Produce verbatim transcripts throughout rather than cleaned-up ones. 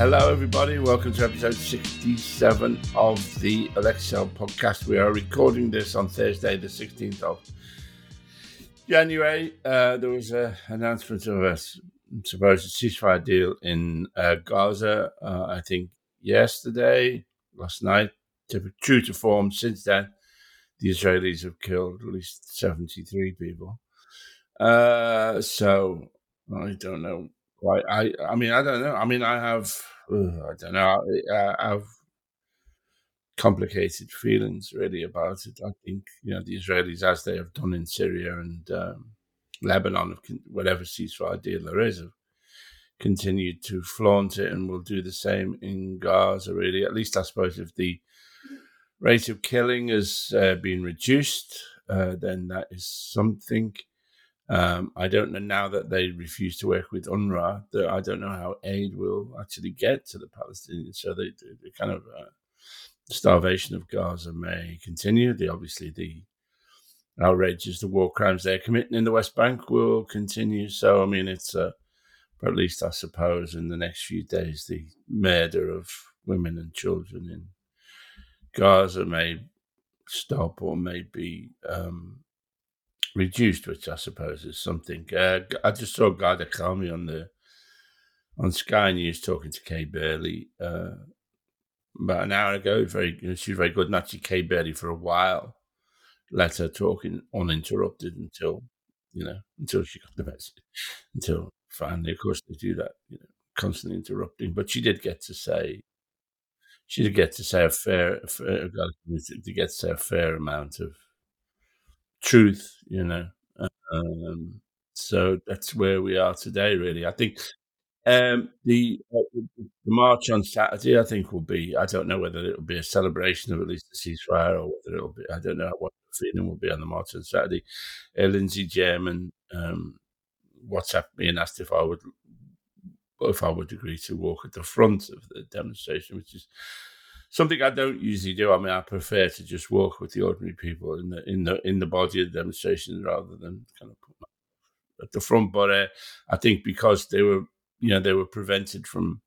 Hello, everybody. Welcome to episode sixty-seven of the Alexel podcast. We are recording this on Thursday, the sixteenth of January. Uh, there was an announcement of a supposed ceasefire deal in uh, Gaza, uh, I think yesterday, last night. To, true to form, since then, the Israelis have killed at least seventy-three people. Uh, so, I don't know. Why. I, I mean, I don't know. I mean, I have, uh, I don't know. I, I have complicated feelings really about it. I think, you know, the Israelis, as they have done in Syria and um, Lebanon, whatever ceasefire deal there is, have continued to flaunt it and will do the same in Gaza, really. At least I suppose if the rate of killing has uh, been reduced, uh, then that is something. Um, I don't know now that they refuse to work with UNRWA, that I don't know how aid will actually get to the Palestinians. So they, they kind of uh, starvation of Gaza may continue. The, obviously, the outrages, the war crimes they're committing in the West Bank will continue. So, I mean, it's, uh, but at least I suppose in the next few days, the murder of women and children in Gaza may stop or may be um, reduced, which I suppose is something. Uh, I just saw Garda Kalmi on the on Sky News talking to Kay Burley uh, about an hour ago. Very, you know, she was very good. And actually, Kay Burley for a while let her talking uninterrupted until, you know, until she got the message. Until finally, of course, they do that, you know, constantly interrupting. But she did get to say, she did get to say a fair, a fair to get to say a fair amount of truth, you know. Um, so that's where we are today, really. I think um, the, uh, the march on Saturday, I think, will be, I don't know whether it'll be a celebration of at least the ceasefire or whether it'll be, I don't know what the feeling will be on the march on Saturday. Uh, Lindsey German um, WhatsApped me and asked if I would if I would agree to walk at the front of the demonstration, which is something I don't usually do. I mean, I prefer to just walk with the ordinary people in the in the in the body of the demonstration rather than kind of put my at the front. But uh, I think because they were, you know, they were prevented from.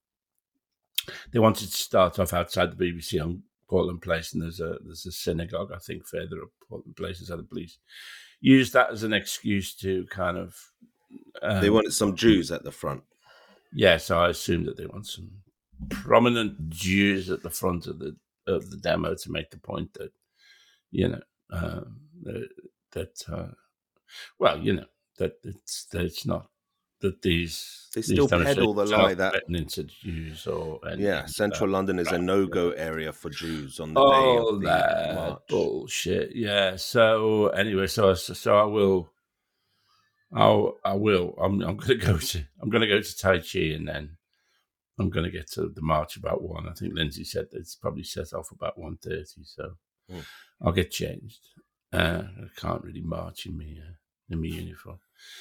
They wanted to start off outside the B B C on Portland Place, and there's a there's a synagogue, I think, further up Portland Place, and the police used that as an excuse to kind of. Um, they wanted some Jews at the front. Yeah, so I assume that they want some prominent Jews at the front of the of the demo to make the point that, you know, um, that, that uh, well, you know, that it's that it's not that these they still these peddle the lie that into Jews or anything. Yeah, central uh, London is right, a no-go yeah. area for Jews on the oh, day of the that march. Bullshit. Yeah. So anyway, so so I will. I'll, I will. I'm. I'm going to go to. I'm going to go to Tai Chi, and then I'm going to get to the march about one. I think Lindsay said that it's probably set off about one thirty. So mm. I'll get changed. Uh, I can't really march in me uh, in my uniform.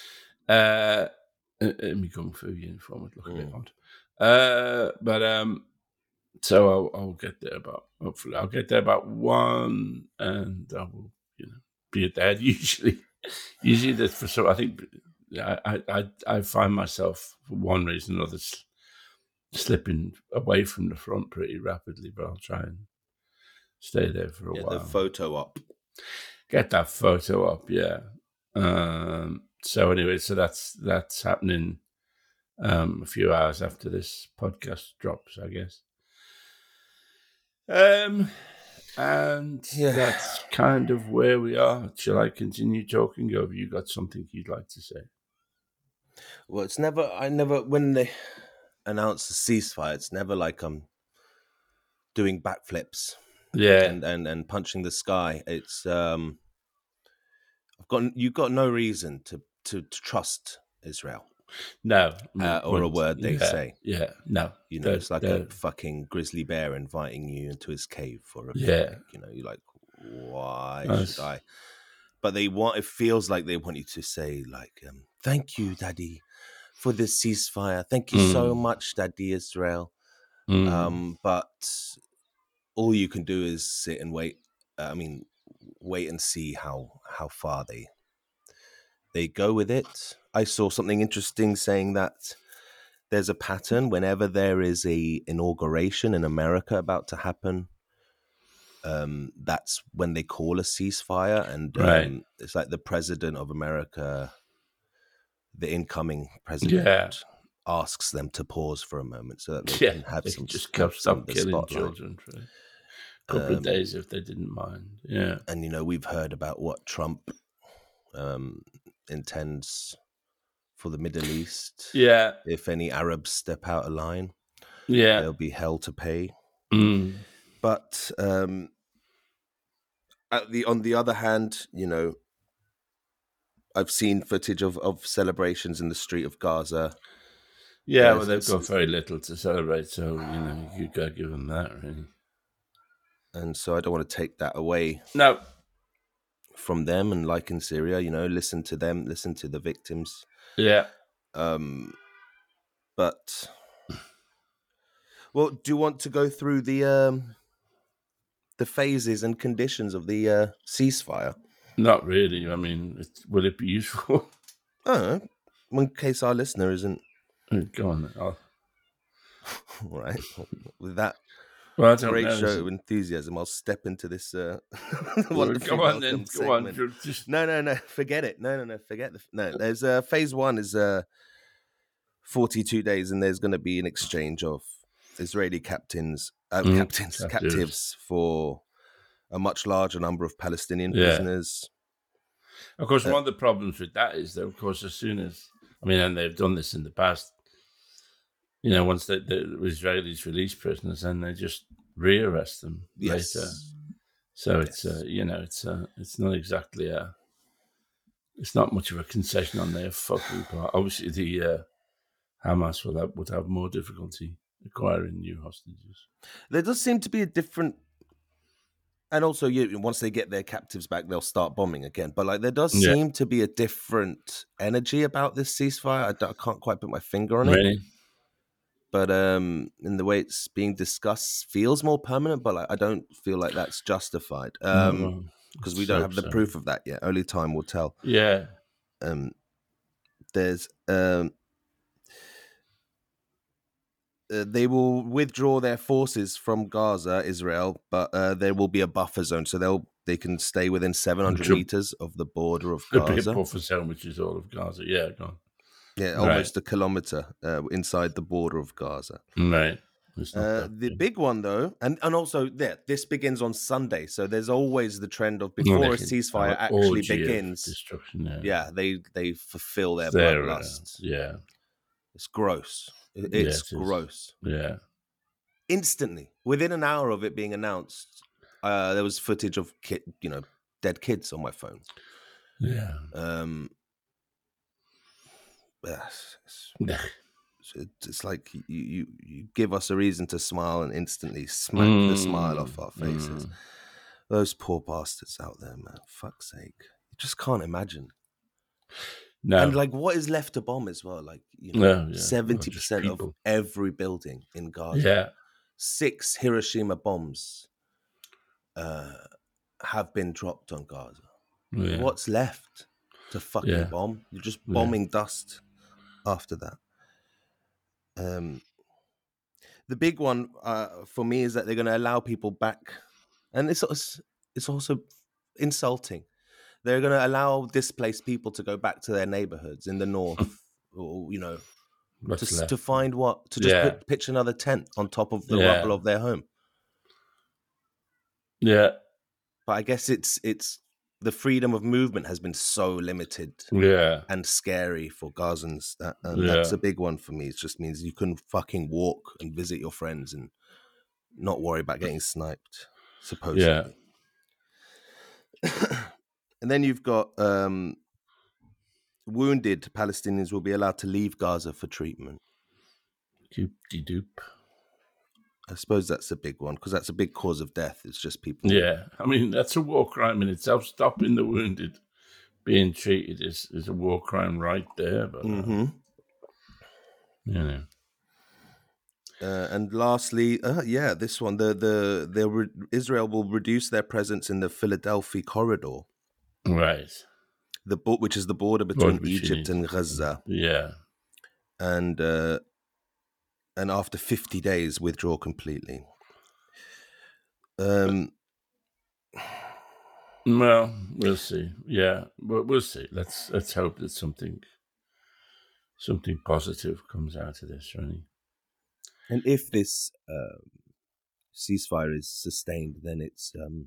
Uh, in my kung fu uniform would look mm. a bit odd. Uh, but um, so I'll, I'll get there about. Hopefully, I'll get there about one, and I will, you know, be at that usually. Usually, that's for so I think I, I I find myself for one reason or another slipping away from the front pretty rapidly, but I'll try and stay there for a Get while. The photo up. Get that photo up, yeah. Um, so anyway, so that's that's happening um, a few hours after this podcast drops, I guess. Um. And yeah. That's kind of where we are. Shall I continue talking, or have you got something you'd like to say? Well, it's never, I never, when they announce a ceasefire, it's never like I'm doing backflips yeah. and, and, and punching the sky. It's, um, I've got, you've got no reason to, to, to trust Israel. No. Uh, or a word they yeah, say. Yeah, no. You know, it's like a fucking grizzly bear inviting you into his cave for a yeah. picnic. You know, you're like, why That's... should I? But they want, it feels like they want you to say, like, um, thank you, Daddy, for this ceasefire. Thank you mm. so much, Daddy Israel. Mm. Um, but all you can do is sit and wait. Uh, I mean, wait and see how how far they they go with it. I saw something interesting saying that there's a pattern whenever there is a inauguration in America about to happen. Um, that's when they call a ceasefire, and um, right. it's like the president of America, the incoming president, Yeah. asks them to pause for a moment so that they Yeah, can have they some could just have some stop of the killing spotlight. children for a couple Um, of days if they didn't mind. Yeah, and you know we've heard about what Trump um, intends for the Middle East. yeah, If any Arabs step out of line, yeah. there'll be hell to pay. Mm. But um, at the on the other hand, you know, I've seen footage of, of celebrations in the street of Gaza. Yeah, There's, well, they've got very little to celebrate, so you know you got to give them that, really. And so I don't want to take that away. No. From them, and like in Syria, you know, listen to them, listen to the victims. Yeah. Um, but well, do you want to go through the um, the phases and conditions of the uh, ceasefire? Not really. I mean, it's, would it be useful? I don't know, in case our listener isn't. Go on. I'll... All right. With that well, I don't great know. show of enthusiasm, I'll step into this uh, well, go on then. Go segment. on. Just... No, no, no. Forget it. No, no, no. Forget the. No, there's uh, phase one is uh, forty-two days, and there's going to be an exchange of Israeli captains, uh, mm, captains, captives. captives for a much larger number of Palestinian yeah. prisoners. Of course, uh, one of the problems with that is that, of course, as soon as, I mean, and they've done this in the past, you know, once the, the Israelis release prisoners, then they just rearrest them yes. later. So yes. it's, uh, you know, it's uh, it's not exactly a, it's not much of a concession on their fucking part. Obviously, the uh, Hamas will have, would have more difficulty acquiring new hostages. There does seem to be a different, and also you, once they get their captives back, they'll start bombing again. But like, there does yeah. seem to be a different energy about this ceasefire. I, I can't quite put my finger on really? it. But um, in the way it's being discussed, feels more permanent. But like, I don't feel like that's justified because um, well, we don't have the so. proof of that yet. Only time will tell. Yeah. Um, there's um. Uh, they will withdraw their forces from Gaza, Israel, but uh, there will be a buffer zone, so they'll they can stay within seven hundred True. meters of the border of Gaza. There'll be a buffer zone, which is all of Gaza. Yeah, go on. Yeah, almost right. a kilometer uh, inside the border of Gaza. Right. Uh, the big. big one, though, and, and also yeah, this begins on Sunday, so there's always the trend of before a ceasefire actually begins. Destruction. Yeah. yeah, they they fulfill their bloodlust. Uh, yeah, it's gross. It's yeah, it gross. Yeah. Instantly, within an hour of it being announced, uh, there was footage of kid, you know, dead kids on my phone. Yeah. Um. It's, it's, it's like you, you you give us a reason to smile and instantly smack mm. the smile off our faces. Mm. Those poor bastards out there, man. Fuck's sake, you just can't imagine. No. And like, what is left to bomb as well? Like, you know, seventy yeah. percent of every building in Gaza. Yeah, six Hiroshima bombs uh, have been dropped on Gaza. Yeah. What's left to fucking yeah. bomb? You're just bombing yeah. dust after that. Um, the big one uh, for me is that they're going to allow people back, and it's it's also insulting. They're going to allow displaced people to go back to their neighborhoods in the north, or, you know, to, to find what? To just yeah. put, pitch another tent on top of the yeah. rubble of their home. Yeah. But I guess it's it's the freedom of movement has been so limited yeah. and scary for Gazans. That, and yeah. that's a big one for me. It just means you can fucking walk and visit your friends and not worry about getting sniped, supposedly. Yeah. And then you've got um, wounded Palestinians will be allowed to leave Gaza for treatment. Doop-de-doop. I suppose that's a big one because that's a big cause of death. It's just people. Yeah, I mean that's a war crime in itself. Stopping the wounded being treated is, is a war crime right there. But mm-hmm. uh, you know. Uh, and lastly, uh, yeah, this one: the the the re- Israel will reduce their presence in the Philadelphia corridor. Right. The which is the border between Egypt and Gaza. Yeah. And uh, and after fifty days withdraw completely. Um, well, we'll see. Yeah, we'll, we'll see. Let's let's hope that something something positive comes out of this, really. And if this um, ceasefire is sustained, then it's um,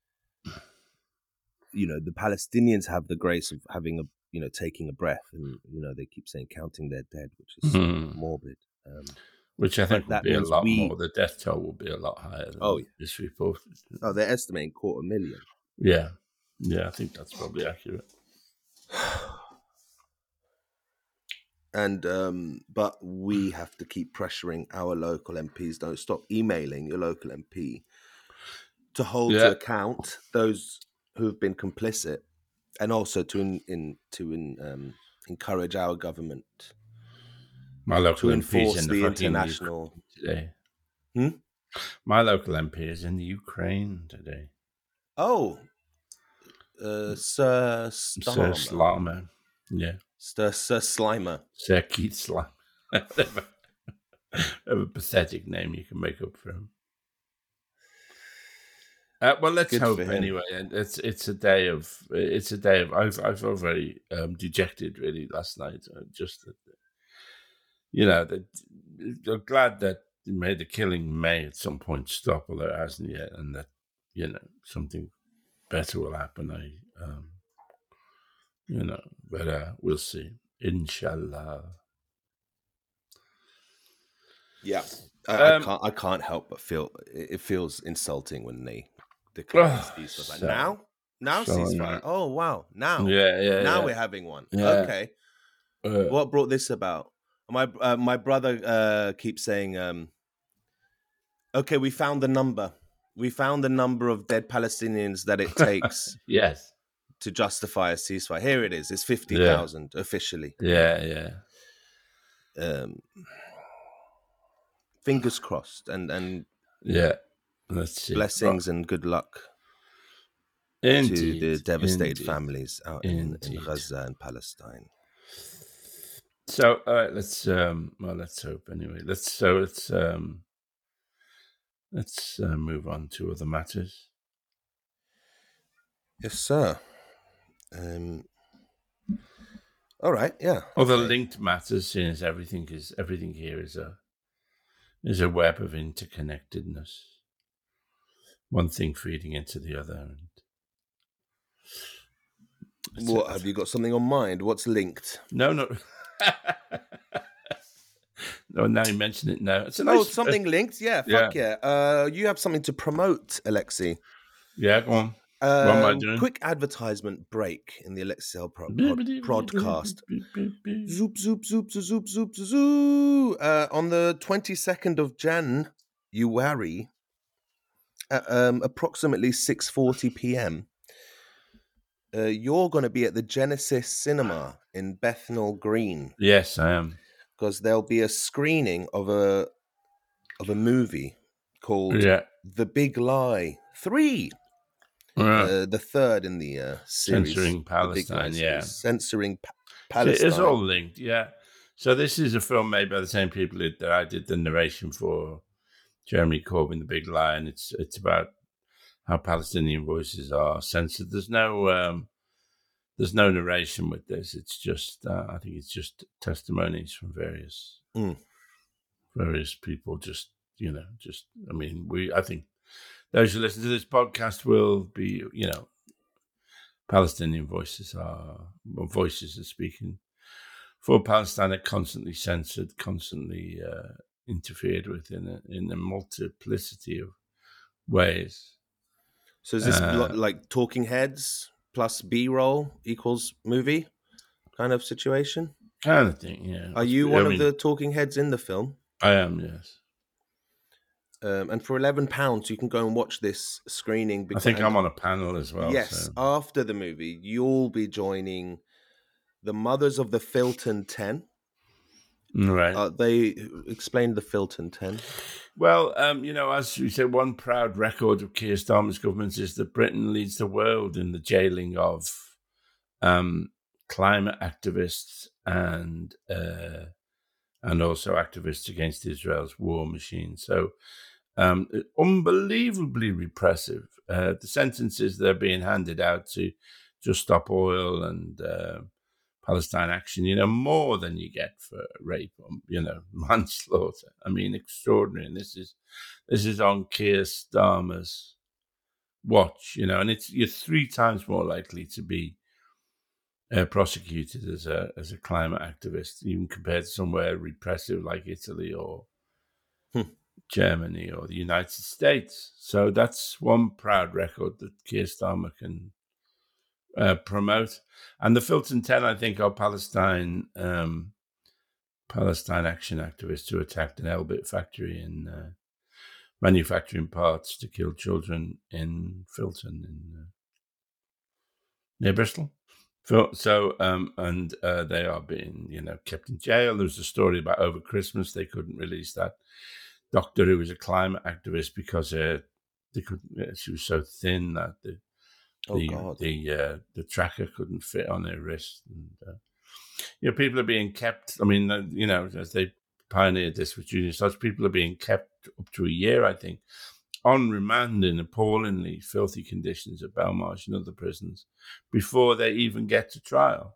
you know, the Palestinians have the grace of having a, you know, taking a breath, and you know, they keep saying counting their dead, which is mm-hmm. so morbid. Um, which I think will be a lot we... more. The death toll will be a lot higher than oh, yeah. this report. Oh, they're estimating quarter million. Yeah, yeah, I think that's probably accurate. And um, but we have to keep pressuring our local M Ps. Don't stop emailing your local M P to hold yeah. to account those who've been complicit, and also to in, in to in, um, encourage our government My local to M P enforce is in the, the international. Today. Hmm? My local M P is in the Ukraine today. Oh, uh, Sir Starmer. Sir Slimer, yeah. Sir, Sir Slimer. Sir Keith Slimer. Have a pathetic name you can make up for him. Uh, well, let's Good hope anyway. And it's it's a day of it's a day of. I've I felt very um, dejected really last night. Uh, just that, you know, that I'm glad that may the killing may at some point stop, although it hasn't yet, and that you know something better will happen. I, um, you know, but uh, we'll see. Inshallah. Yeah, I, um, I can't. I can't help but feel it feels insulting when they declare oh, ceasefire. Like, so, now, now so ceasefire. Oh wow, now, yeah, yeah. Now yeah. we're having one. Yeah. Okay, uh, what brought this about? My uh, my brother uh, keeps saying, um, "Okay, we found the number. We found the number of dead Palestinians that it takes." Yes. To justify a ceasefire. Here it is. It's fifty thousand yeah. officially. Yeah, yeah. Um, fingers crossed, and and yeah. Let's see. Blessings oh. and good luck Indeed. to the devastated Indeed. families out in, in Gaza and Palestine. So, all right, let's um, well, let's hope anyway. Let's so let's um, let's uh, move on to other matters. Yes, sir. Um, all right, yeah. Other okay. linked matters, seeing as everything is everything here is a is a web of interconnectedness. One thing feeding into the other. And what have you got something on mind? What's linked? No, no. No, now you mention it. Now it's a nice, oh, something uh, linked. Yeah, fuck yeah. yeah. Uh, you have something to promote, Alexi. Yeah, go on. Um, what am I doing? Quick advertisement break in the Alexi pod, pod, podcast. Zoop, zoop, zoop, zoop, zoop, zoop. Uh, on the twenty-second of January, at um, approximately six forty p.m., uh, you're going to be at the Genesis Cinema in Bethnal Green. Yes, I am. Because there'll be a screening of a of a movie called yeah. The Big Lie three. Yeah. Uh, the third in the uh, series. Censoring Palestine, yeah. Censoring pa- Palestine. So it's all linked, yeah. So this is a film made by the same people that I did the narration for, Jeremy Corbyn, The Big Lie, and it's it's about how Palestinian voices are censored. There's no um, there's no narration with this. It's just uh, I think it's just testimonies from various mm. various people. Just you know, just I mean, we I think. Those who listen to this podcast will be, you know, Palestinian voices are voices are speaking for Palestine are constantly censored, constantly uh, interfered with in a, in a multiplicity of ways. So is this uh, like Talking Heads plus B-roll equals movie kind of situation? Kind of thing, yeah. Are you I one mean, of the talking heads in the film? I am, yes. Um, and for eleven pounds, you can go and watch this screening. Because, I think I'm on a panel as well. Yes, so. After the movie, you'll be joining the Mothers of the Filton Ten. Right. Uh, they explained the Filton Ten. Well, um, you know, as we said, one proud record of Keir Starmer's government is that Britain leads the world in the jailing of um, climate activists and uh, and also activists against Israel's war machine. So um, unbelievably repressive. Uh, the sentences that are being handed out to Just Stop Oil and uh, Palestine Action, you know, more than you get for rape or, you know, manslaughter. I mean, extraordinary. And this is this is on Keir Starmer's watch, you know, and it's you're three times more likely to be uh, prosecuted as a as a climate activist, even compared to somewhere repressive like Italy or hmm. Germany or the United States. So that's one proud record that Keir Starmer can uh, promote. And the Filton Ten, I think, are Palestine um, Palestine Action activists who attacked an Elbit factory in uh, manufacturing parts to kill children in Filton, in uh, near Bristol. So, um, and uh, they are being, you know, kept in jail. There was a story about over Christmas they couldn't release that doctor who was a climate activist because uh, they couldn't. She was so thin that the oh, the God. the uh, the tracker couldn't fit on her wrist. And uh, you know, people are being kept. I mean, uh, you know, as they pioneered this with junior such, people are being kept up to a year, I think, on remand in appallingly filthy conditions at Belmarsh and other prisons before they even get to trial.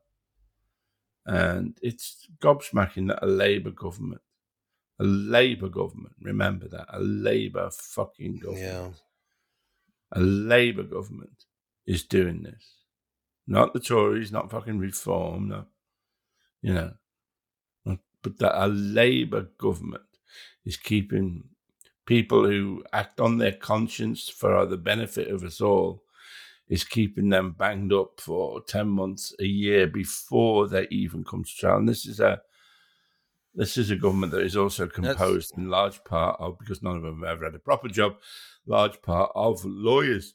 And it's gobsmacking that a Labour government, a Labour government, remember that, a Labour fucking government, yeah. a Labour government is doing this. Not the Tories, not fucking Reform, no, you know, but that a Labour government is keeping people who act on their conscience for the benefit of us all, is keeping them banged up for ten months, a year before they even come to trial. And this is a this is a government that is also composed That's... in large part of, because none of them have ever had a proper job, large part of lawyers.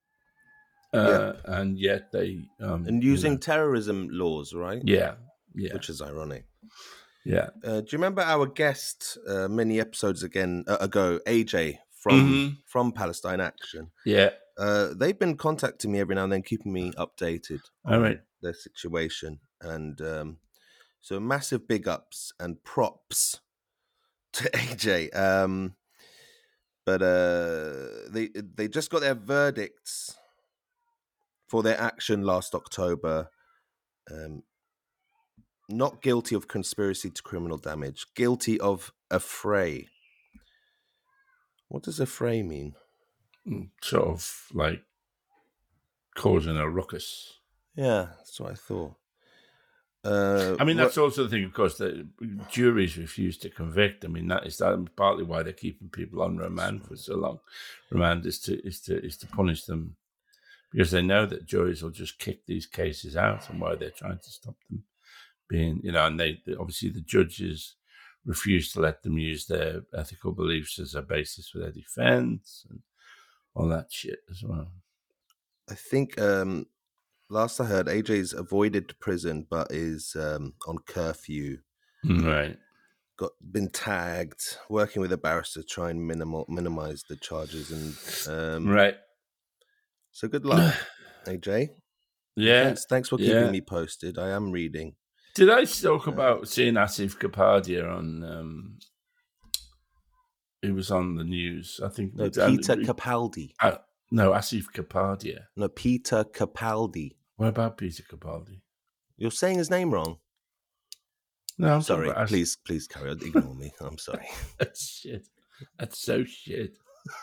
Uh, yep. And yet they... Um, and using you know, terrorism laws, right? Yeah, yeah. Which is ironic. Yeah. Uh, do you remember our guest uh, many episodes again uh, ago, A J from mm-hmm. from Palestine Action? Yeah. Uh, they've been contacting me every now and then, keeping me updated on All right. their situation. And um, so massive big ups and props to A J. Um, but uh, they they just got their verdicts for their action last October. Um, Not guilty of conspiracy to criminal damage. Guilty of affray. What does affray mean? Sort of like causing a ruckus. Yeah, that's what I thought. Uh, I mean, that's also the thing, of course, that juries refuse to convict. I mean, that is that partly why they're keeping people on remand for so long. Remand is to is to is to punish them because they know that juries will just kick these cases out, and why they're trying to stop them being, you know, and they obviously the judges refuse to let them use their ethical beliefs as a basis for their defense and all that shit as well. I think um, last I heard, A J's avoided prison but is um, on curfew. Right. Got been tagged, working with a barrister to try and minimal minimize the charges, and um, right. So good luck, A J. Yeah. Thanks, thanks for keeping yeah. me posted. I am reading. Did I talk about uh, seeing Asif Kapadia on? Um, it was on the news. I think. No, Peter uh, Capaldi. Uh, no, Asif Kapadia. No, Peter Capaldi. What about Peter Capaldi? You're saying his name wrong. No, I'm sorry. As- please, please carry on. Ignore me. I'm sorry. That's shit. That's so shit.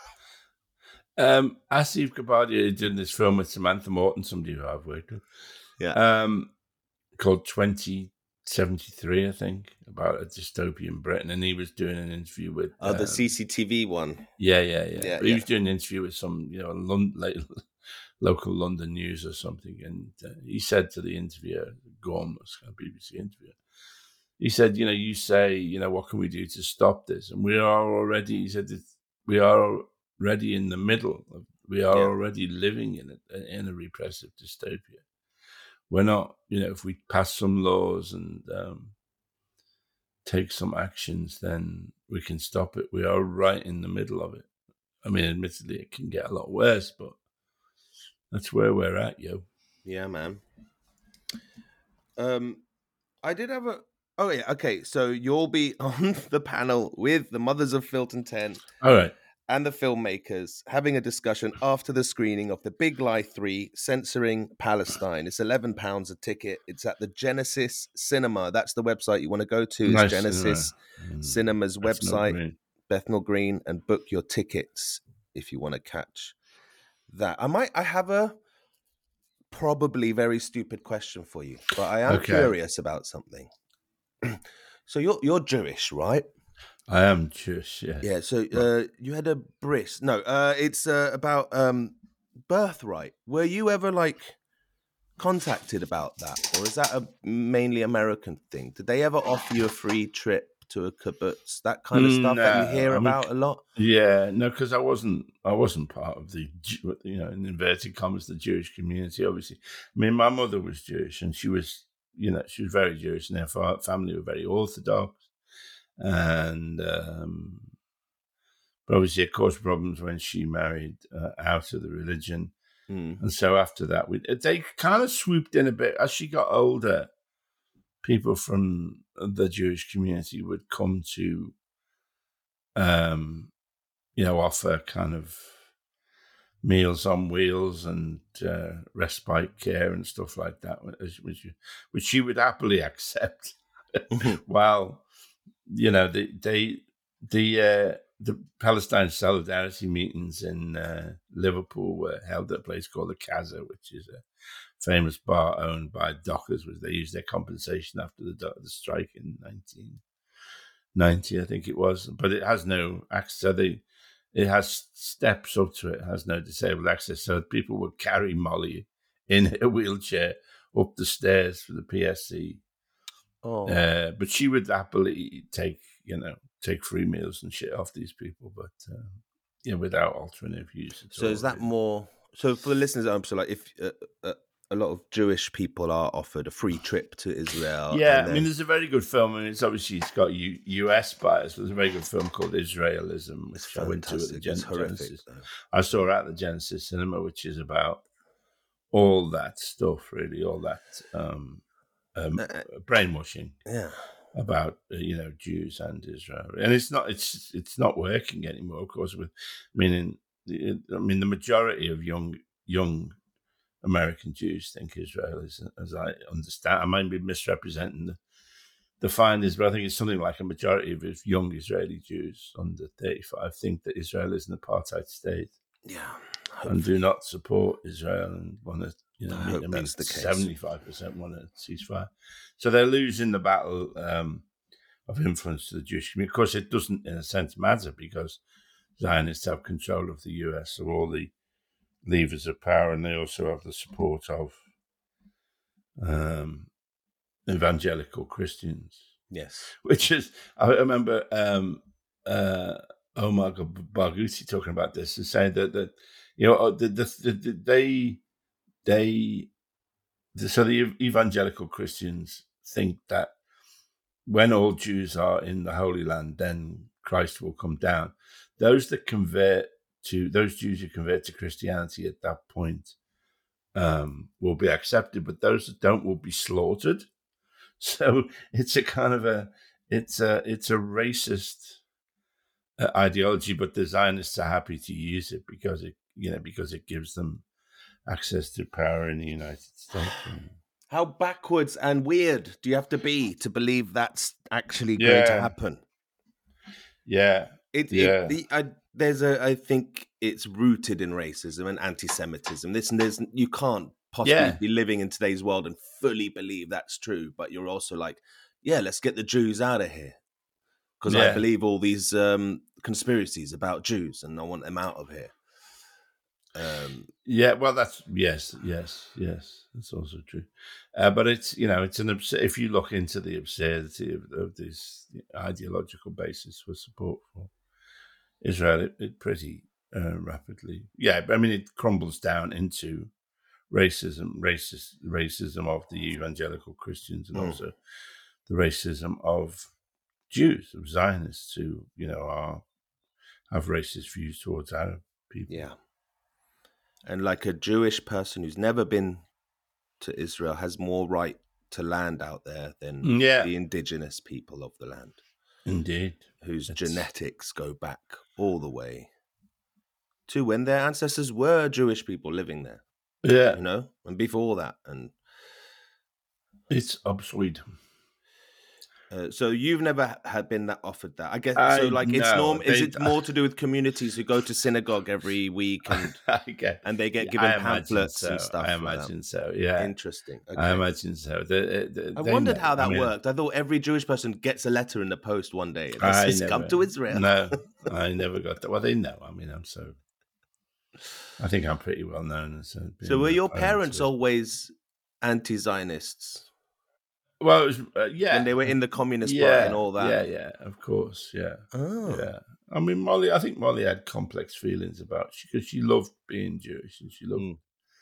um, Asif Kapadia did this film with Samantha Morton, somebody who I've worked with. Yeah. Um, called twenty seventy-three, I think, about a dystopian Britain, and he was doing an interview with oh, the um, C C T V one. Yeah, yeah, yeah. yeah but he yeah. was doing an interview with some, you know, London, like, local London news or something, and uh, he said to the interviewer, Gorm, a B B C interviewer, he said, you know, you say, you know, what can we do to stop this? And we are already, he said, we are already in the middle of, we are yeah. already living in a, in a repressive dystopia. We're not, you know, if we pass some laws and um, take some actions, then we can stop it. We are right in the middle of it. I mean, admittedly, it can get a lot worse, but that's where we're at, yo. Yeah, man. Um, I did have a, Oh yeah, okay. So you'll be on the panel with the mothers of Filton ten. All right. And the filmmakers having a discussion after the screening of The Big Lie three, Censoring Palestine. It's eleven pounds a ticket. It's at the Genesis Cinema. That's the website you want to go to. It's Nice Genesis cinema. Cinema's Mm, website, Green. Bethnal Green, and book your tickets if you want to catch that. I might, I have a probably very stupid question for you, but I am Okay. curious about something. So you're you're Jewish, right? I am Jewish, yes. Yeah, so uh, you had a bris. No, uh, it's uh, about um, birthright. Were you ever like contacted about that, or is that a mainly American thing? Did they ever offer you a free trip to a kibbutz? That kind of stuff No, that you hear I mean, about a lot. Yeah, no, because I wasn't. I wasn't part of the, Ju- you know, in inverted commas, the Jewish community. Obviously, I mean, my mother was Jewish, and she was, you know, she was very Jewish, and her fa- family were very Orthodox, and um, but obviously it caused problems when she married uh, out of the religion, Mm. and so after that, we they kind of swooped in a bit as she got older. People from the Jewish community would come to, um, you know, offer kind of meals on wheels and uh, respite care and stuff like that, which, which she would happily accept. While, you know, the they, the uh, the Palestine Solidarity meetings in uh, Liverpool were held at a place called the Casa, which is a famous bar owned by dockers, which they used their compensation after the, the strike in nineteen ninety, I think it was. But it has no access. So they, it has steps up to it. It has no disabled access. So people would carry Molly in a wheelchair up the stairs for the P S C. Oh, uh, but she would happily take, you know, take free meals and shit off these people, but uh, yeah, without alternative use. At so all, is that really. more? So for the listeners, um, so like if uh, uh, a lot of Jewish people are offered a free trip to Israel, Yeah, and I then... mean, there's a very good film, and it's obviously it's got U- U.S. bias. There's a very good film called Israelism, which It's I went to at the fantastic. Gen- It's horrific, Genesis. though. I saw it at the Genesis Cinema, which is about all that stuff, really, all that um, um, Uh, brainwashing yeah. about uh, you know, Jews and Israel, and it's not it's it's not working anymore. Of course, with meaning, I mean, the majority of young young American Jews think Israel is, as I understand, I might be misrepresenting the, the findings, but I think it's something like a majority of young Israeli Jews under thirty-five think that Israel is an apartheid state. Yeah, and hopefully. do not support Israel and want to, you know, I meet, hope I mean, that's the case. seventy-five percent want a ceasefire. So they're losing the battle um, of influence to the Jewish community. Of course, it doesn't, in a sense, matter because Zionists have control of the U S, so all the levers of power, and they also have the support of um, evangelical Christians. Yes. Which is, I remember um, uh, Omar Barghouti talking about this and saying that, that you know, the, the, the, they, they, the, so the evangelical Christians think that when all Jews are in the Holy Land, then Christ will come down. Those that convert to, those Jews who convert to Christianity at that point um, will be accepted, but those that don't will be slaughtered. So it's a kind of a, it's a, it's a racist uh, ideology, but the Zionists are happy to use it because it, you know, because it gives them access to power in the United States. How backwards and weird do you have to be to believe that's actually yeah. going to happen? Yeah. It, yeah. it, the, I, there's a, I think it's rooted in racism and anti-Semitism. This, there's, you can't possibly Yeah. be living in today's world and fully believe that's true, but you're also like, yeah, let's get the Jews out of here. Because Yeah. I believe all these um, conspiracies about Jews and I want them out of here. Um, yeah, well, that's yes, yes, yes. That's also true. Uh, but it's, you know, it's an abs- if you look into the absurdity of, of this ideological basis for support for Israel, it, it pretty uh, rapidly, yeah. I mean, it crumbles down into racism, racist racism of the evangelical Christians, and mm. also the racism of Jews, of Zionists, who, you know, are have racist views towards Arab people. Yeah. And like a Jewish person who's never been to Israel has more right to land out there than yeah. the indigenous people of the land. Indeed. Whose It's... genetics go back all the way to when their ancestors were Jewish people living there. Yeah. You know, and before that. And it's obsolete. Uh, so you've never had been that offered that, I guess. I, so like, no, it's norm. they, is it more to do with communities who go to synagogue every week and get, and they get yeah, given I pamphlets so. and stuff? I imagine like so. Yeah, interesting. Okay. I imagine so. They, they, I wondered know. how that I mean, worked. I thought every Jewish person gets a letter in the post one day that I says never, "Come to Israel." No, I never got that. Well, they know. I mean, I'm so. I think I'm pretty well known as. Uh, so were your parents always anti-Zionists? Well, it was, uh, yeah. When they were in the Communist yeah, Party and all that. Yeah, yeah, of course, yeah. Oh. Yeah. I mean, Molly, I think Molly had complex feelings about it because she loved being Jewish and she loved, mm.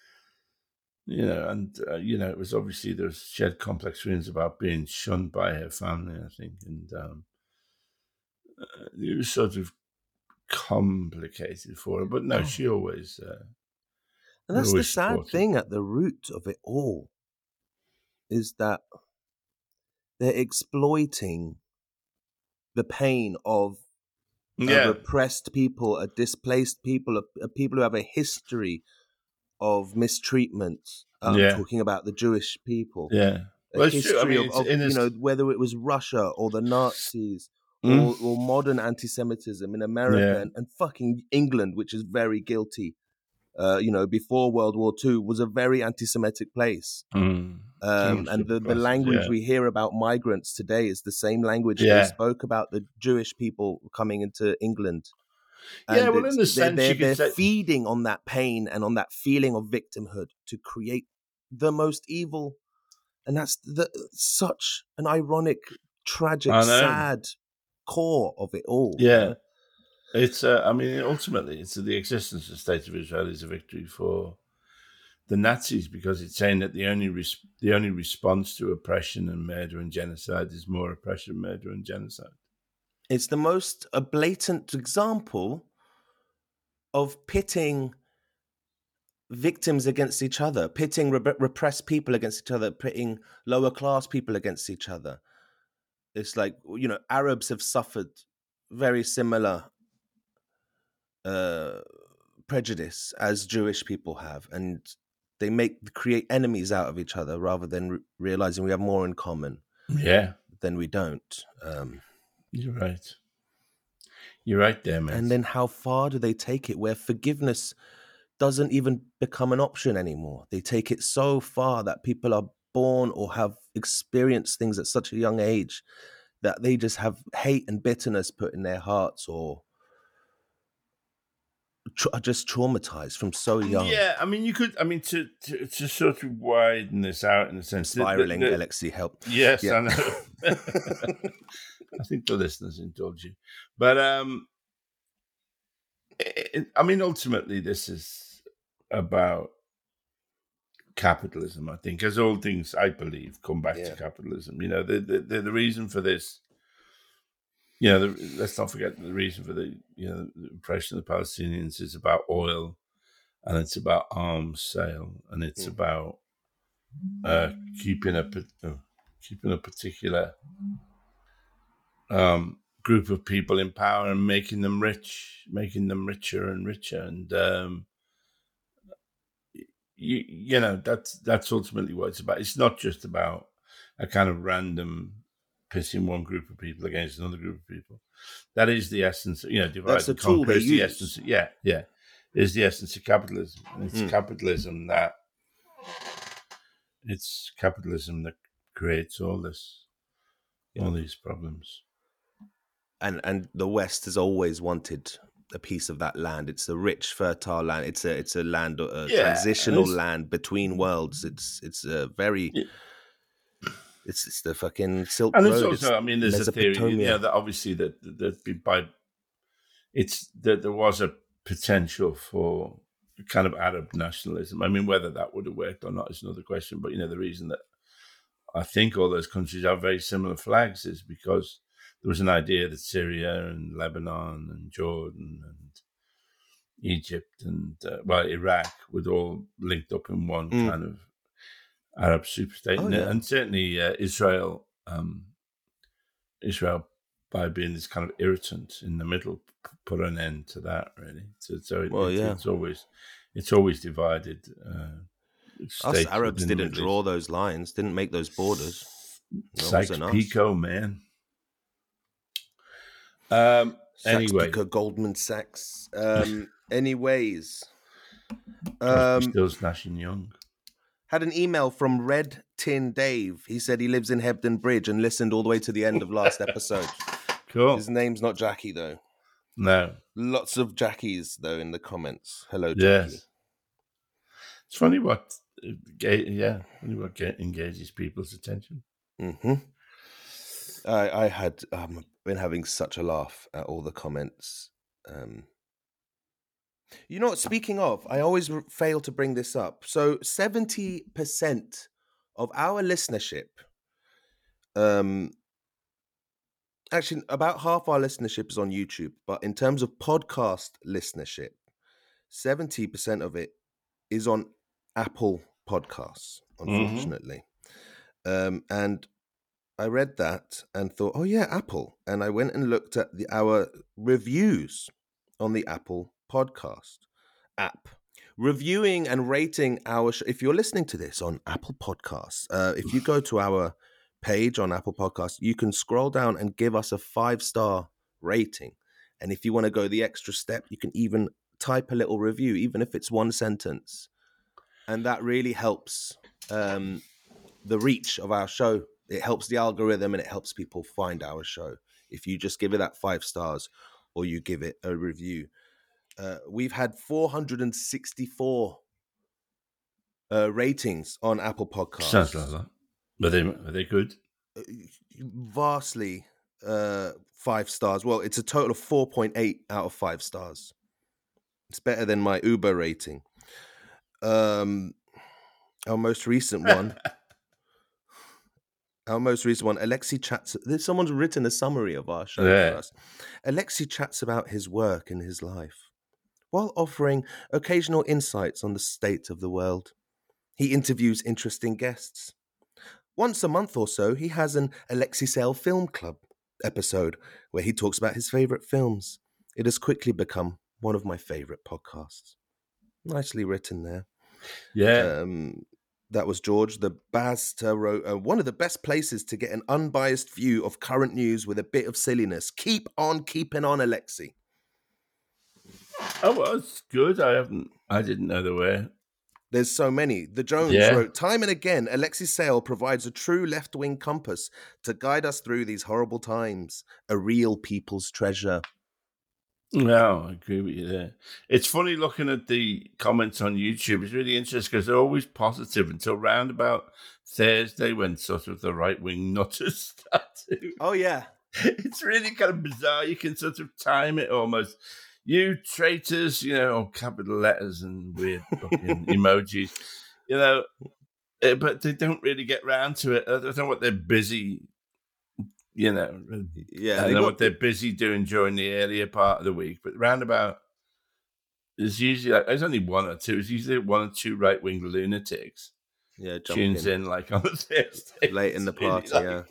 you know, and, uh, you know, it was obviously there was, she had complex feelings about being shunned by her family, I think. And um, uh, it was sort of complicated for her. But no, oh. she always. Uh, and that's the sad supported. thing at the root of it all is that they're exploiting the pain of yeah. a repressed people, a displaced people, a, a people who have a history of mistreatment. I'm yeah. talking about the Jewish people. Yeah. A well, history I mean, of, of you know, whether it was Russia or the Nazis mm. or, or modern anti-Semitism in America yeah. and, and fucking England, which is very guilty. Uh, you know, before World War Two was a very anti-Semitic place. Mm. Um, and the, the language yeah. we hear about migrants today is the same language yeah. they spoke about the Jewish people coming into England. And yeah, well, in the sense they're, you they're say... feeding on that pain and on that feeling of victimhood to create the most evil. And that's the, such an ironic, tragic, sad core of it all. Yeah. You know? It's, uh, I mean, ultimately, it's the existence of the State of Israel is a victory for the Nazis because it's saying that the only res- the only response to oppression and murder and genocide is more oppression, murder, and genocide. It's the most a blatant example of pitting victims against each other, pitting re- repressed people against each other, pitting lower class people against each other. It's like, you know, Arabs have suffered very similar uh, prejudice as Jewish people have, and they make create enemies out of each other rather than re- realizing we have more in common. Yeah, than we don't. Um, You're right. You're right there, man. And then how far do they take it where forgiveness doesn't even become an option anymore? They take it so far that people are born or have experienced things at such a young age that they just have hate and bitterness put in their hearts or are just traumatized from so young. Yeah, I mean, you could, I mean, to to, to sort of widen this out in a sense. Spiraling, the, the, Alexei, help. Yes, yeah. I know. I think the listeners indulge you. But, um, it, I mean, ultimately, this is about capitalism, I think, as all things, I believe, come back yeah. to capitalism. You know, the, the, the, the reason for this, you know, the, let's not forget the reason for the, you know, the oppression of the Palestinians is about oil, and it's about arms sale, and it's mm. about uh, keeping a uh, keeping a particular um, group of people in power and making them rich, making them richer and richer, and um, you you know that's that's ultimately what it's about. It's not just about a kind of random pitting one group of people against another group of people. That is the essence, you know, divide That's the and conquer. Tool they is use. The essence, yeah, yeah. Is the essence of capitalism. And it's mm. capitalism that it's capitalism that creates all this, yeah. all these problems. And and the West has always wanted a piece of that land. It's a rich, fertile land. It's a it's a land, a yeah, transitional land between worlds. It's it's a very. Yeah. It's it's the fucking Silk and Road. And it's also, I mean, there's a theory, you know, that obviously that that by it's that there was a potential for kind of Arab nationalism. I mean, whether that would have worked or not is another question. But you know, the reason that I think all those countries have very similar flags is because there was an idea that Syria and Lebanon and Jordan and Egypt and uh, well, Iraq would all linked up in one mm. kind of Arab superstate, Oh, and, yeah. and certainly uh, Israel. Um, Israel, by being this kind of irritant in the middle, put an end to that. Really, so, so it, Well, it, yeah. it's always it's always divided. Uh, Us Arabs didn't draw those lines, didn't make those borders. Sykes-Picot, man. Um. Anyway, Sykes-Picot, Goldman Sachs. Um. anyways, Crosby, um, Stills, Nash and Young. Had an email from Red Tin Dave. He said he lives in Hebden Bridge and listened all the way to the end of last episode. Cool. His name's not Jackie, though. No. Lots of Jackies, though, in the comments. Hello, Jackie. Yes. It's funny what, yeah, funny what engages people's attention. Mm-hmm. I, I had um, been having such a laugh at all the comments. Um, you know what? Speaking of, I always fail to bring this up. So seventy percent of our listenership, um, actually about half our listenership is on YouTube, but in terms of podcast listenership, seventy percent of it is on Apple Podcasts, unfortunately. Mm-hmm. Um, and I read that and thought, oh yeah, Apple. And I went and looked at the our reviews on the Apple Podcast app. Reviewing and rating our show. If you're listening to this on Apple Podcasts, uh, if you go to our page on Apple Podcasts, you can scroll down and give us a five-star rating. And if you want to go the extra step, you can even type a little review, even if it's one sentence. And that really helps um, the reach of our show. It helps the algorithm and it helps people find our show. If you just give it that five stars or you give it a review. Uh, we've had four hundred sixty-four uh, ratings on Apple Podcasts. Sounds like that. Are they, are they good? Vastly uh, five stars. Well, it's a total of four point eight out of five stars. It's better than my Uber rating. Um, our most recent one... Our most recent one, Alexi chats. Someone's written a summary of our show yeah. for us. Alexi chats about his work and his life, while offering occasional insights on the state of the world. He interviews interesting guests. Once a month or so, he has an Alexi Sale Film Club episode where he talks about his favorite films. It has quickly become one of my favorite podcasts. Nicely written there. Yeah. Um, That was George. The Basta wrote, uh, one of the best places to get an unbiased view of current news with a bit of silliness. Keep on keeping on, Alexi. Oh, well, it's good. I haven't, I didn't know there were. There's so many. The Jones yeah. wrote, time and again, Alexi Sale provides a true left-wing compass to guide us through these horrible times. A real people's treasure. No, I agree with you there. It's funny looking at the comments on YouTube. It's really interesting because they're always positive until round about Thursday when sort of the right-wing nutters start to... Oh, yeah. It's really kind of bizarre. You can sort of time it almost. You traitors, you know, capital letters and weird fucking emojis, you know, but they don't really get round to it. I don't know what they're busy... You know, yeah, I don't know got, what they're busy doing during the earlier part of the week, but roundabout, there's usually like, there's only one or two. It's usually one or two right wing lunatics. Yeah, tunes in. in like on a Thursday late in the party. Really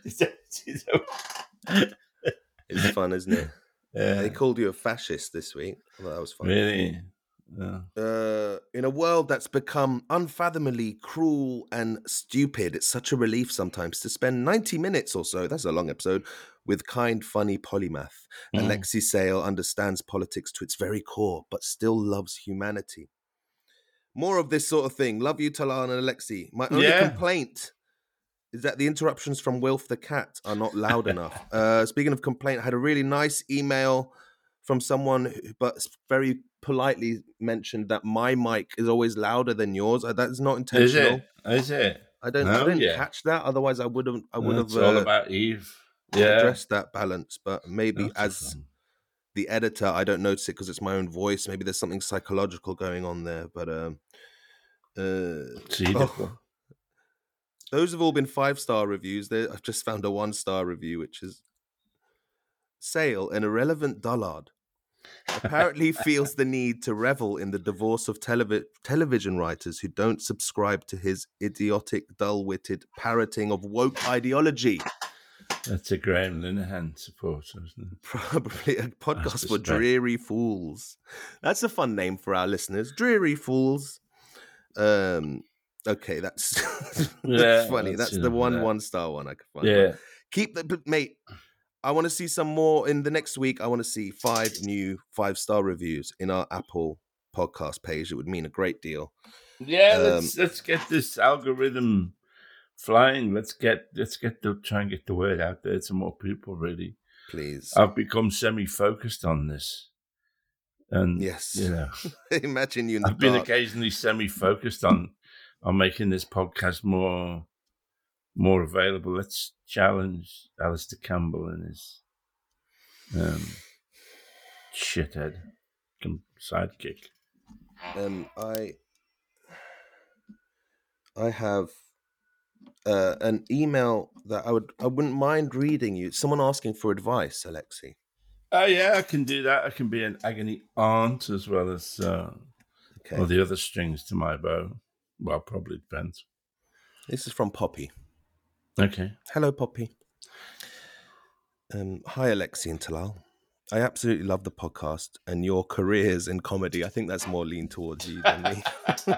yeah, it's fun, isn't it? Yeah. They called you a fascist this week. Well, that was fun. Really? Yeah. Uh, in a world that's become unfathomably cruel and stupid, it's such a relief sometimes to spend ninety minutes or so, that's a long episode, with kind, funny polymath. Mm. Alexi Sale understands politics to its very core, but still loves humanity. More of this sort of thing. Love you, Talan and Alexi. My only yeah. complaint is that the interruptions from Wilf the cat are not loud enough. Uh, speaking of complaint, I had a really nice email from someone, who, but very politely mentioned that my mic is always louder than yours. That's not intentional. Is it? Is it? I don't. Oh, I didn't yeah. catch that. Otherwise, I would have. I would have. It's all uh, about Eve. Yeah, addressed that balance. But maybe That's as the editor, I don't notice it because it's my own voice. Maybe there's something psychological going on there. But um, uh, oh, those have all been five star reviews. There, I've just found a one star review, which is Sale, an irrelevant dullard. apparently feels the need to revel in the divorce of televi- television writers who don't subscribe to his idiotic, dull-witted parroting of woke ideology. That's a Graham Linehan supporter, isn't it? Probably a podcast for dreary fools. That's a fun name for our listeners. Dreary fools. Um, okay, that's, that's yeah, funny. That's, that's the one that. one-star one I could find. Yeah. But keep the, mate, I want to see some more in the next week. I want to see five new five-star reviews in our Apple podcast page. It would mean a great deal. Yeah, um, let's let's get this algorithm flying. Let's get let's get the try and get the word out there to more people. Really, please. I've become semi-focused on this, and yes, you know, imagine you. In the I've been dark. occasionally semi-focused on on making this podcast more more available. Let's challenge Alistair Campbell and his um, shithead sidekick. Um, I I have. Uh, an email that I would I wouldn't mind reading you. Someone asking for advice, Alexi. Oh yeah, I can do that. I can be an agony aunt as well as uh, okay. all the other strings to my bow. Well, probably depends. This is from Poppy. Okay. Hello, Poppy. Um, hi, Alexi and Talal. I absolutely love the podcast and your careers in comedy. I think that's more lean towards you than me.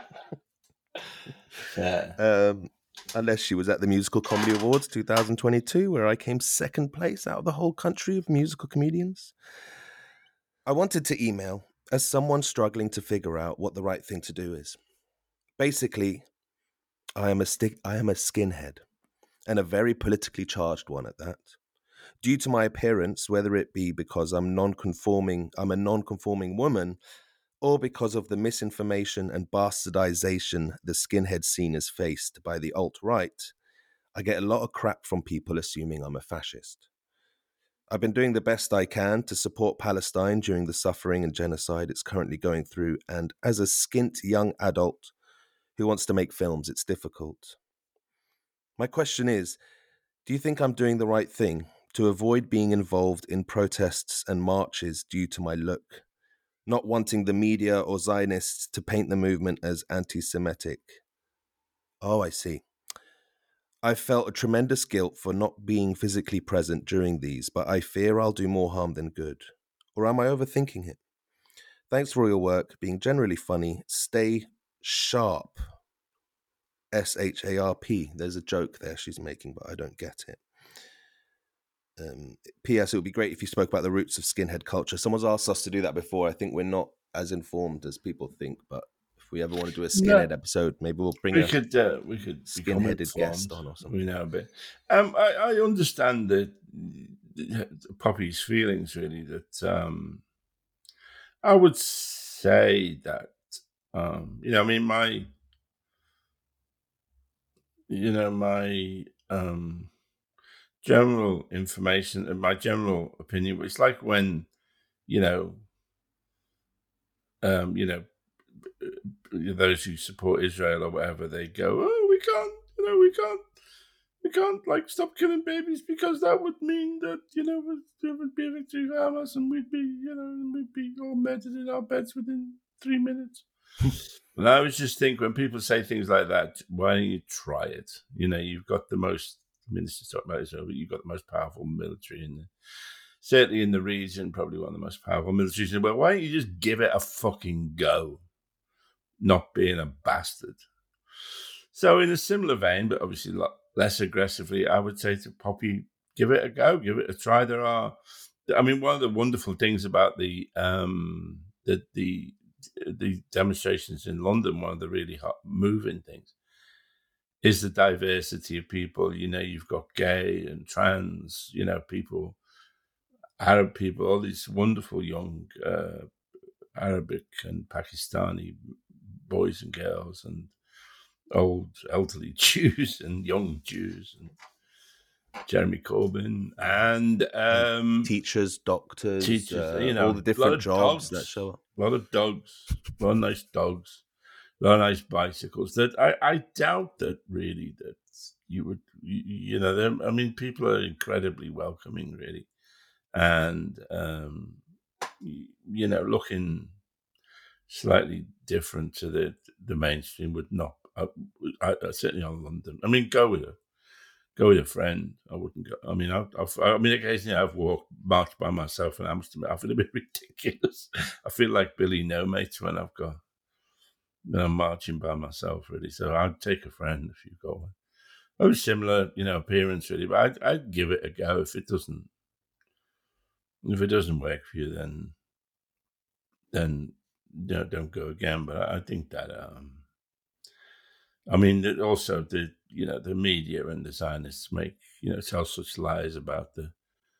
yeah. Um, unless she was at the Musical Comedy Awards twenty twenty-two, where I came second place out of the whole country of musical comedians. I wanted to email as someone struggling to figure out what the right thing to do is. Basically, I am a stick. I am a skinhead, and a very politically charged one at that. Due to my appearance, whether it be because I'm non-conforming, I'm a non-conforming woman, or because of the misinformation and bastardization the skinhead scene is faced by the alt-right, I get a lot of crap from people assuming I'm a fascist. I've been doing the best I can to support Palestine during the suffering and genocide it's currently going through, and as a skint young adult who wants to make films, it's difficult. My question is, do you think I'm doing the right thing to avoid being involved in protests and marches due to my look, not wanting the media or Zionists to paint the movement as anti-Semitic? Oh, I see. I felt a tremendous guilt for not being physically present during these, but I fear I'll do more harm than good. Or am I overthinking it? Thanks for all your work, being generally funny. Stay sharp. S H A R P. There's a joke there she's making, but I don't get it. Um, P S. It would be great if you spoke about the roots of skinhead culture. Someone's asked us to do that before. I think we're not as informed as people think, but if we ever want to do a skinhead no. episode, maybe we'll bring we a could uh, we could skinheaded guest on or something. We know a bit. Um, I, I understand the, the Poppy's feelings really. That um, I would say that um, you know, I mean, my you know my. Um, general information and my general opinion, it's like when, you know, um, you know, those who support Israel or whatever, they go, oh, we can't, you know, we can't, we can't like stop killing babies because that would mean that, you know, there would be a victory for Hamas and we'd be, you know, we'd be all murdered in our beds within three minutes. And I always just think when people say things like that, why don't you try it? You know, you've got the most, ministers talk about Israel, but you've got the most powerful military in the, certainly in the region, probably one of the most powerful militaries in the world. Why don't you just give it a fucking go? Not being a bastard. So in a similar vein, but obviously a lot less aggressively, I would say to Poppy, give it a go, give it a try. There are, I mean, one of the wonderful things about the um, the the the demonstrations in London, one of the really hot moving things, is the diversity of people. You know, you've got gay and trans, you know, people, Arab people, all these wonderful young uh, Arabic and Pakistani boys and girls and old elderly Jews and young Jews and Jeremy Corbyn and, um, and teachers, doctors, teachers, uh, you know, all the different jobs dogs, that show up. A lot of dogs, a lot of nice dogs. A lot of nice bicycles. That I, I doubt that really that you would, you, you know, I mean, people are incredibly welcoming, really. And, um, you know, looking slightly different to the the mainstream would not. I, I, I certainly on London. I mean, go with a go with a friend. I wouldn't go. I mean, I've, I've, I mean, occasionally I've walked marched by myself, and I must admit, I feel a bit ridiculous. I feel like Billy No Mates when I've got when I'm marching by myself, really. So I'd take a friend if you got one. Oh, similar, you know, appearance really, but I'd, I'd give it a go. If it doesn't, if it doesn't work for you, then then you know, don't go again. But I think that, um, I mean, also the you know the media and the Zionists make you know tell such lies about the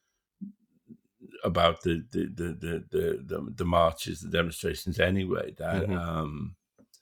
about the the the the the, the, the marches, the demonstrations anyway. That mm-hmm. um,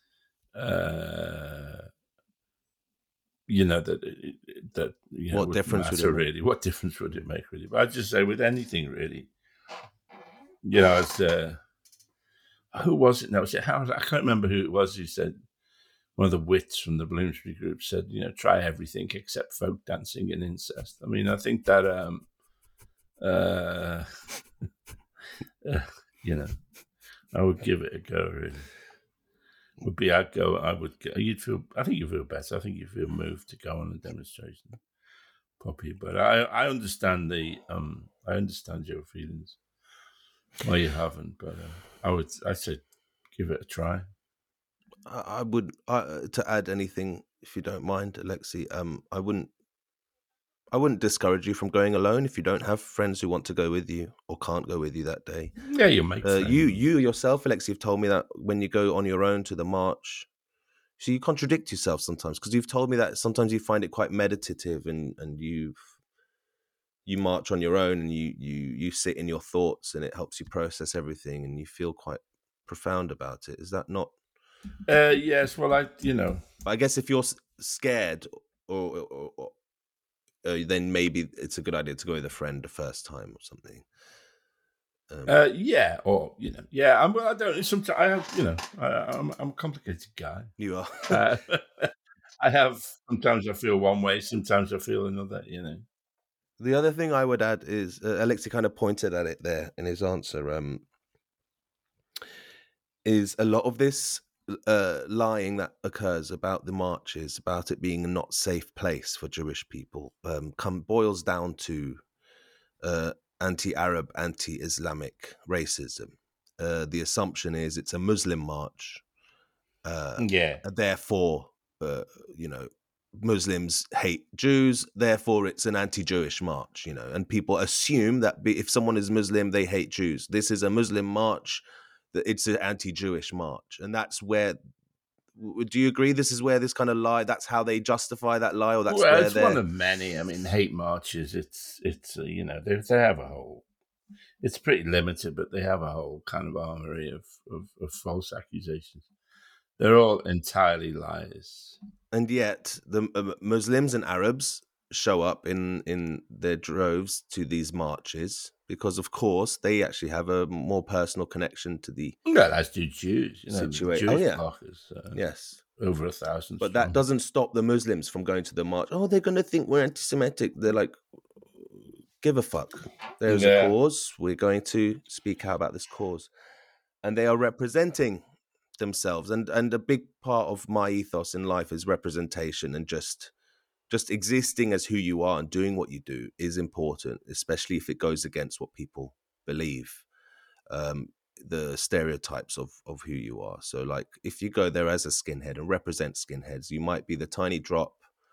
uh, you know that that you know, what difference would it really? Make? What difference would it make really? But I'd just say with anything really, you know, as uh, who was it? No, was it Howard? I can't remember who it was who said. One of the wits from the Bloomsbury Group said, you know, try everything except folk dancing and incest. I mean, I think that, um, uh, uh, you know, I would give it a go, really. Would be, I'd go, I would go, you'd feel, I think you feel better. I think you feel moved to go on a demonstration, Poppy. But I, I understand the, um, I understand your feelings. Well, you haven't, but uh, I would, I said, give it a try. I would uh, to add anything, if you don't mind, Alexi. Um, I wouldn't. I wouldn't discourage you from going alone if you don't have friends who want to go with you or can't go with you that day. Yeah, you make uh, you you yourself, Alexi, have told me that when you go on your own to the march, so you contradict yourself sometimes because you've told me that sometimes you find it quite meditative and and you you march on your own and you you you sit in your thoughts and it helps you process everything and you feel quite profound about it. Is that not? Uh, yes, well, I, you know, I guess if you're scared, or, or, or uh, then maybe it's a good idea to go with a friend the first time or something. Um, uh, yeah, or you know, yeah. I'm. I don't. Sometimes I have. You know, I, I'm. I'm a complicated guy. You are. uh, I have. Sometimes I feel one way. Sometimes I feel another. You know. The other thing I would add is uh, Alexi kind of pointed at it there in his answer. Um, is a lot of this. Uh, lying that occurs about the marches, about it being a not safe place for Jewish people, um, come boils down to uh, anti-Arab, anti-Islamic racism. Uh, the assumption is it's a Muslim march. Uh, yeah. Therefore, uh, you know, Muslims hate Jews. Therefore, it's an anti-Jewish march. You know, and people assume that if someone is Muslim, they hate Jews. This is a Muslim march. It's an anti-Jewish march, and that's where. Do you agree? This is where this kind of lie. That's how they justify that lie, or that's well, where it's they're... one of many. I mean, hate marches. It's it's uh, you know they they have a whole. It's pretty limited, but they have a whole kind of armory of of, of false accusations. They're all entirely lies, and yet the uh, Muslims and Arabs show up in in their droves to these marches. Because, of course, they actually have a more personal connection to the well, as do Jews. You know, situation. Jewish oh, yeah. blockers, uh, yes. Over a thousand. But strong. That doesn't stop the Muslims from going to the march. Oh, they're going to think we're anti-Semitic. They're like, give a fuck. There's yeah. a cause. We're going to speak out about this cause. And they are representing themselves. And, and a big part of my ethos in life is representation and just... Just existing as who you are and doing what you do is important, especially if it goes against what people believe, um, the stereotypes of, of who you are. So, like, if you go there as a skinhead and represent skinheads, you might be the tiny drop,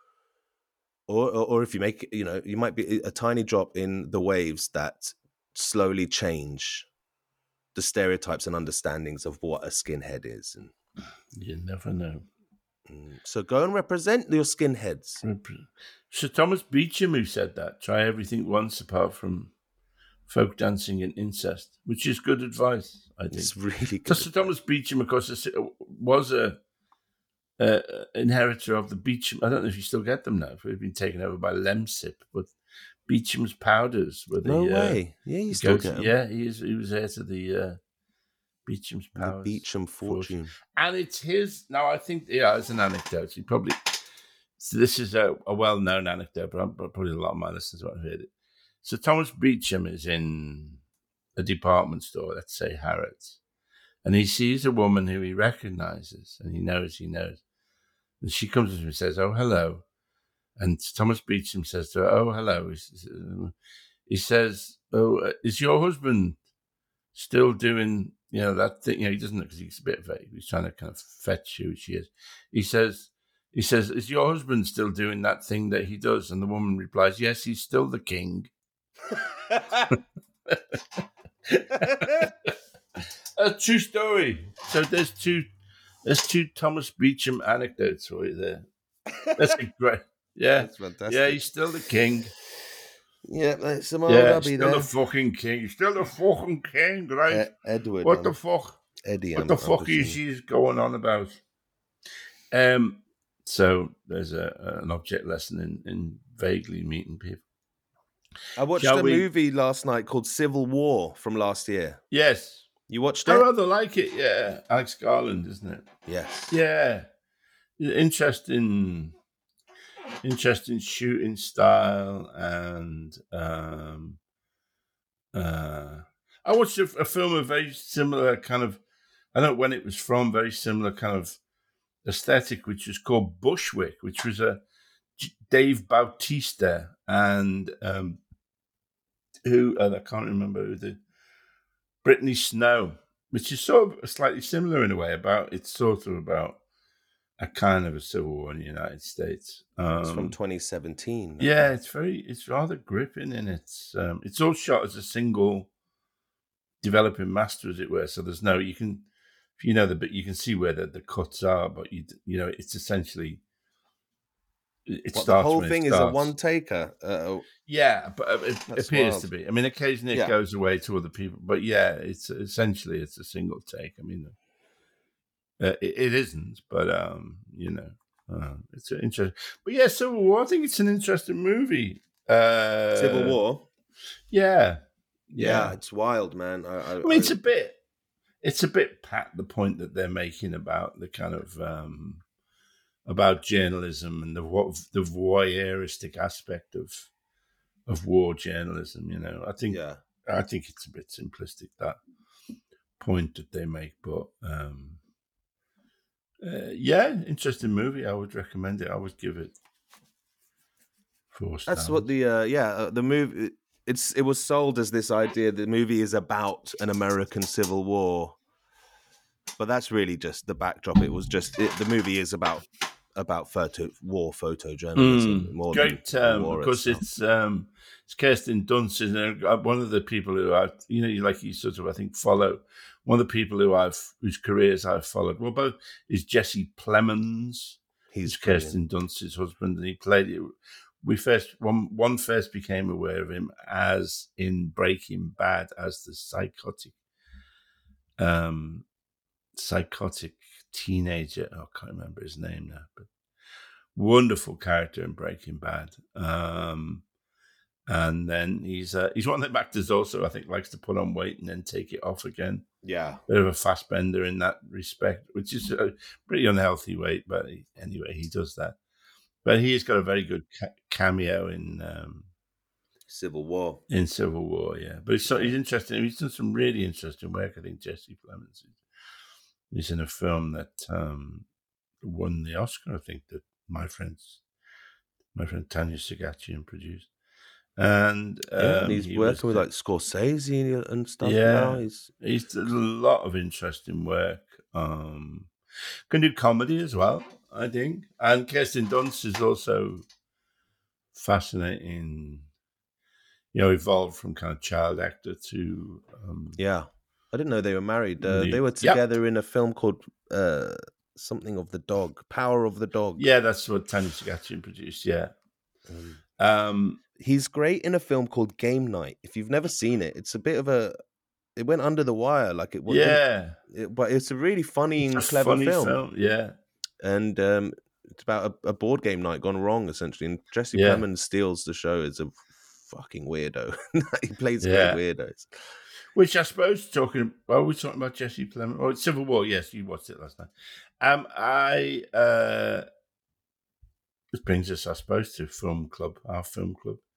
or, or, or if you make, you know, you might be a tiny drop in the waves that slowly change the stereotypes and understandings of what a skinhead is. And you never know. So go and represent your skinheads. Sir Thomas Beecham, who said that, try everything once apart from folk dancing and incest, which is good advice, I think. It's really good. Sir Thomas Beecham, of course, was a, a inheritor of the Beecham. I don't know if you still get them now. They've been taken over by Lemsip, but Beecham's powders were the... No way. Uh, yeah, you still get them. Yeah, he, is, he was heir to the... Uh, Beecham's powers. The Beecham fortune. And it's his, now I think, yeah, it's an anecdote. He probably, so this is a, a well-known anecdote, but, I'm, but probably a lot of my listeners won't have heard it. So Thomas Beecham is in a department store, let's say Harrods, and he sees a woman who he recognizes, and he knows he knows. And she comes to him and says, "Oh, hello." And Thomas Beecham says to her, "Oh, hello." He says, "Oh, is your husband still doing, you know, that thing?" You know, he doesn't, because he's a bit vague. He's trying to kind of fetch who she is. He says, he says, "Is your husband still doing that thing that he does?" And the woman replies, "Yes, he's still the king." A true story. So there's two, there's two Thomas Beecham anecdotes for you there. That's a great, yeah, that's fantastic. Yeah, he's still the king. Yeah, that's some old yeah, hubby still there. the fucking king. He's still the fucking king, right? E- Edward. What um, the fuck? Eddie. What I'm, the fuck I'm is he going on about? Um. So there's a an object lesson in in vaguely meeting people. I watched Shall a we... movie last night called Civil War from last year. Yes. You watched it? I rather like it, yeah. Alex Garland, isn't it? Yes. Yeah. Interesting, interesting shooting style. And um, uh, I watched a, a film of very similar kind of, I don't know when it was from, very similar kind of aesthetic, which was called Bushwick, which was a Dave Bautista and um, who, and I can't remember who the, Brittany Snow, which is sort of slightly similar in a way. About it's sort of about a kind of a civil war in the United States. Um, it's from twenty seventeen. Yeah, it's very, it's rather gripping, and it's um, it's all shot as a single developing master, as it were. So there's no, you can, if you know the bit, you can see where the, the cuts are, but you you know it's essentially it what, starts. The whole when thing it is starts. a one taker. Uh, yeah, but it That's appears wild. to be. I mean, occasionally Yeah. it goes away to other people, but yeah, it's essentially it's a single take. I mean, uh, it, it isn't, but um, you know, uh, it's an interesting. But yeah, Civil War. I think it's an interesting movie. Uh, Civil War. Yeah, yeah, yeah. it's wild, man. I, I, I mean, it's a bit, it's a bit pat the point that they're making about the kind of um, about journalism and the what the voyeuristic aspect of of war journalism. You know, I think, yeah. I think it's a bit simplistic, that point that they make, but um, uh, yeah, interesting movie. I would recommend it. I would give it four stars. That's what the uh, yeah uh, the movie. It's it was sold as this idea the movie is about an American Civil War, but that's really just the backdrop. It was just it, the movie is about about photo war photojournalism mm, more great, than um, the war because itself. it's um, it's Kirsten Dunst, and one of the people who I you know you like you sort of I think follow. One of the people who I've whose careers I've followed, well, both is Jesse Plemons. He's Kirsten Dunst's husband, and he played it. We first one one first became aware of him as in Breaking Bad as the psychotic, um, psychotic teenager. Oh, I can't remember his name now, but wonderful character in Breaking Bad. Um, and then he's uh, he's one of the actors also I think likes to put on weight and then take it off again. Yeah, bit of a fast bender in that respect, which is a pretty unhealthy weight. But he, anyway, he does that. But he's got a very good ca- cameo in um, Civil War. In Civil War, yeah. But it's so, he's interesting. He's done some really interesting work. I think Jesse Plemons. He's in a film that um, won the Oscar. I think that my friends, my friend Tanya Sagatian produced. And, um, yeah, and he's he working was, with like Scorsese and stuff yeah, now. He's he's done a lot of interesting work. Um, can do comedy as well, I think. And Kirsten Dunst is also fascinating. You know, evolved from kind of child actor to um, yeah. I didn't know they were married. Uh, the, they were together yep. in a film called uh, something of the dog, Power of the Dog. Yeah, that's what Tanya Sagatian produced. Yeah, um, um, he's great in a film called Game Night. If you've never seen it, it's a bit of a. It went under the wire, like it. Yeah, it, but it's a really funny it's and a clever funny film. film. Yeah, and um, it's about a, a board game night gone wrong, essentially. And Jesse yeah. Plemons steals the show as a fucking weirdo. He plays yeah. great weirdos. Which I suppose talking. Well, we're talking about Jesse Plemons. Oh, Civil War. Yes, you watched it last night. Um, I. Uh, this brings us, I suppose, to Film Club, our film club.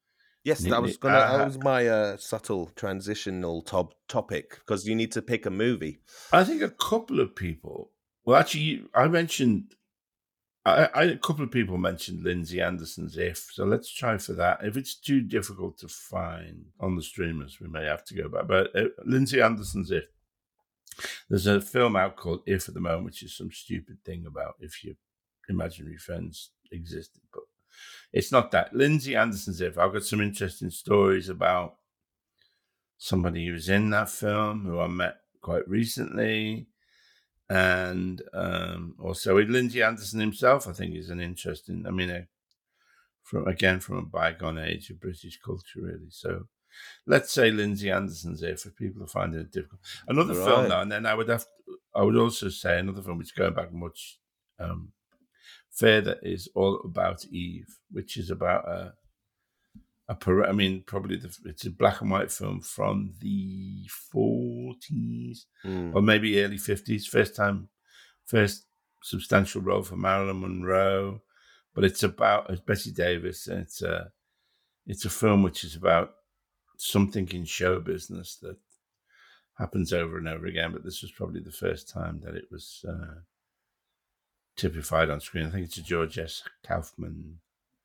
Yes, that was gonna. Uh, that was my uh, subtle transitional top topic because you need to pick a movie. I think a couple of people. Well, actually, I mentioned. I, I a couple of people mentioned Lindsay Anderson's If, so let's try for that. If it's too difficult to find on the streamers, we may have to go back. But uh, Lindsay Anderson's If. There's a film out called If at the moment, which is some stupid thing about if your imaginary friends existed, but it's not that. Lindsay Anderson's If. I've got some interesting stories about somebody who was in that film who I met quite recently. And um, also with Lindsay Anderson himself, I think is an interesting, I mean, a, from again, from a bygone age of British culture, really. So let's say Lindsay Anderson's If, if people are finding it difficult. Another right. film now, and then I would have, to, I would also say another film which is going back much um, further is All About Eve, which is about a, a I mean, probably the, it's a black and white film from the forties mm. or maybe early fifties. First time, first substantial role for Marilyn Monroe, but it's about it's Bette Davis, and it's a it's a film which is about something in show business that happens over and over again. But this was probably the first time that it was uh, typified on screen. I think it's a George S. Kaufman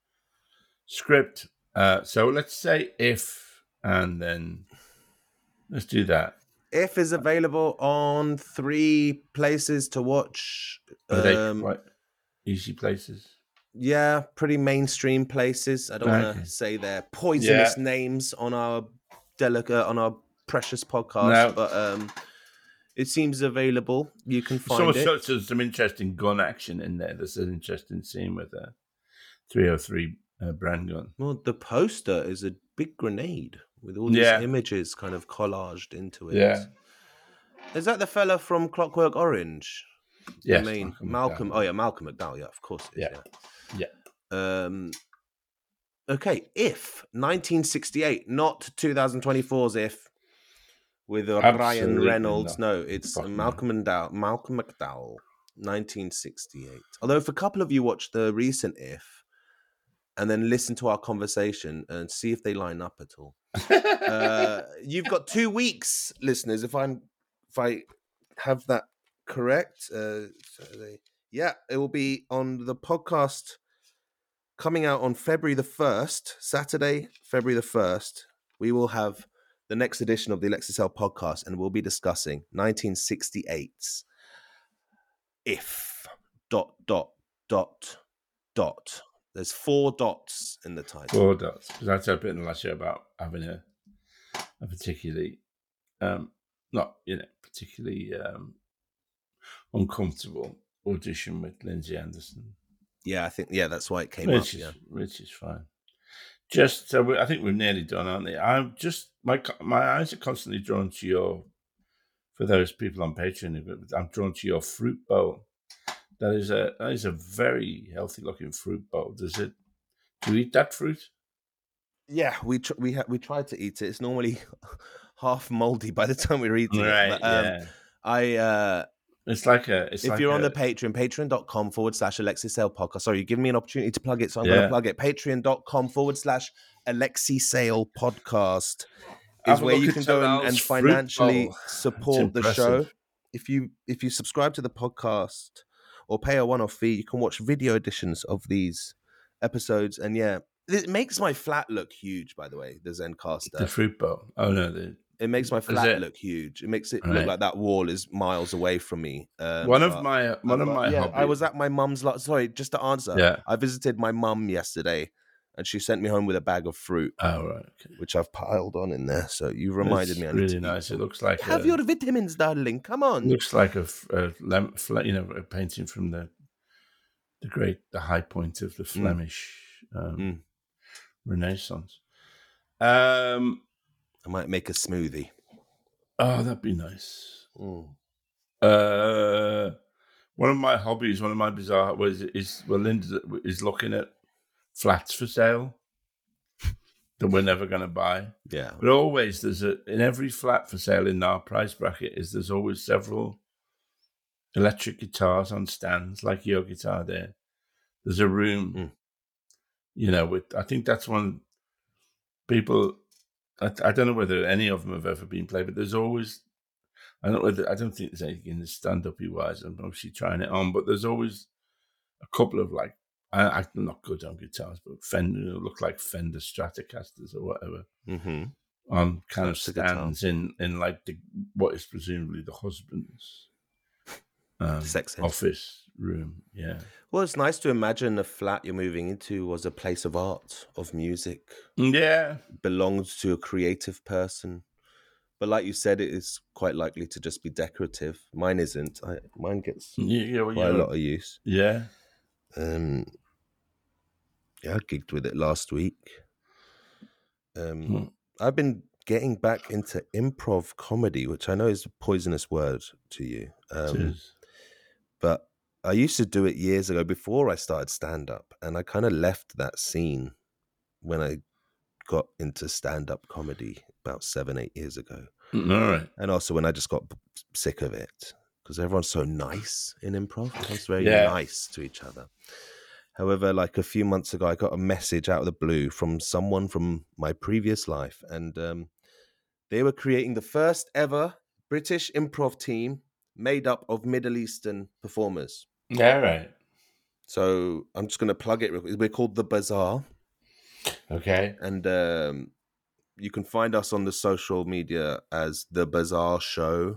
script. Uh, so let's say If, and then let's do that. If is available on three places to watch. Are um, they quite easy places? Yeah, pretty mainstream places. I don't okay. want to say they're poisonous yeah. names on our delicate, on our precious podcast, no. but um, it seems available. You can find some, it. So, some interesting gun action in there. There's an interesting scene with a three oh three uh, brand gun. Well, the poster is a big grenade with all these yeah. images kind of collaged into it. Yeah. Is that the fella from Clockwork Orange? Yes. I mean, Malcolm. Malcolm oh, yeah, Malcolm McDowell. Yeah, of course it is. Yeah. Yeah. yeah. Um, okay. If, nineteen sixty-eight, not twenty twenty-four's If, with uh, Ryan Reynolds. Not. No, it's Fuck Malcolm McDowell. Malcolm McDowell, nineteen sixty-eight. Although if a couple of you watch the recent If, and then listen to our conversation and see if they line up at all. uh, you've got two weeks, listeners. If I'm, if I have that correct, uh, so they, yeah, it will be on the podcast coming out on February the first, Saturday, February the first. We will have the next edition of the Alexis L podcast, and we'll be discussing nineteen sixty-eight's If dot dot dot dot. There's four dots in the title. Four dots. Because I said a bit in the last year about having a a particularly, um, not, you know, particularly um, uncomfortable audition with Lindsay Anderson. Yeah, I think, yeah, that's why it came which up. Is, yeah. Which is fine. Just, so we, I think we're nearly done, aren't they? I'm just, my my eyes are constantly drawn to your, for those people on Patreon, I'm drawn to your fruit bowl. That is a that is a very healthy looking fruit bowl. Does it? Do you eat that fruit? Yeah, we tr- we ha- we tried to eat it. It's normally half moldy by the time we're eating right, it. But, um, yeah. I uh, it's like a. It's if like you're a, on the Patreon, patreon.com forward slash Alexis Sale podcast. Sorry, you give me an opportunity to plug it, so I'm yeah. going to plug it. Patreon.com forward slash Alexis Sale podcast is where you can go and, and financially support the show. If you if you subscribe to the podcast or pay a one-off fee, you can watch video editions of these episodes. And yeah, it makes my flat look huge, by the way, the Zencastr. The fruit bowl. Oh, no. The, it makes my flat look huge. It makes it right. look like that wall is miles away from me. Um, one of my one of my yeah, hobbies. I was at my mum's... Sorry, just to answer. Yeah. I visited my mum yesterday, and she sent me home with a bag of fruit. Oh, right. Okay. Which I've piled on in there. So you reminded it's me. I really need to nice. It looks like have a, your vitamins, darling. Come on. It looks like a, a, you know, a painting from the the great, the high point of the Flemish mm. Um, mm. Renaissance. Um, I might make a smoothie. Oh, that'd be nice. Mm. Uh, one of my hobbies, one of my bizarre was is well, Linda is looking at flats for sale that we're never going to buy. Yeah, but always there's a in every flat for sale in our price bracket is there's always several electric guitars on stands like your guitar there. There's a room, mm. you know, with I think that's one people, I, I don't know whether any of them have ever been played, but there's always, I don't know whether, I don't think there's anything in the stand-up-y wise. I'm obviously trying it on, but there's always a couple of like, I, I'm not good on guitars, but Fender, look like Fender Stratocasters or whatever, mm-hmm. on kind That's of stands in, in like the, what is presumably the husband's um, Sex office room. Yeah. Well, it's nice to imagine the flat you're moving into was a place of art, of music. Yeah. Belongs to a creative person. But like you said, it is quite likely to just be decorative. Mine isn't. I, mine gets yeah, yeah, well, quite yeah. a lot of use. Yeah. Um, yeah, I gigged with it last week. Um, hmm. I've been getting back into improv comedy, which I know is a poisonous word to you. Um, but I used to do it years ago before I started stand-up, and I kind of left that scene when I got into stand-up comedy about seven, eight years ago. All right. And also when I just got sick of it, because everyone's so nice in improv. Everyone's very yeah. nice to each other. However, like a few months ago, I got a message out of the blue from someone from my previous life, and um, they were creating the first ever British improv team made up of Middle Eastern performers. Yeah, right. So I'm just going to plug it. We're called The Bazaar. Okay. And um, you can find us on the social media as The Bazaar Show.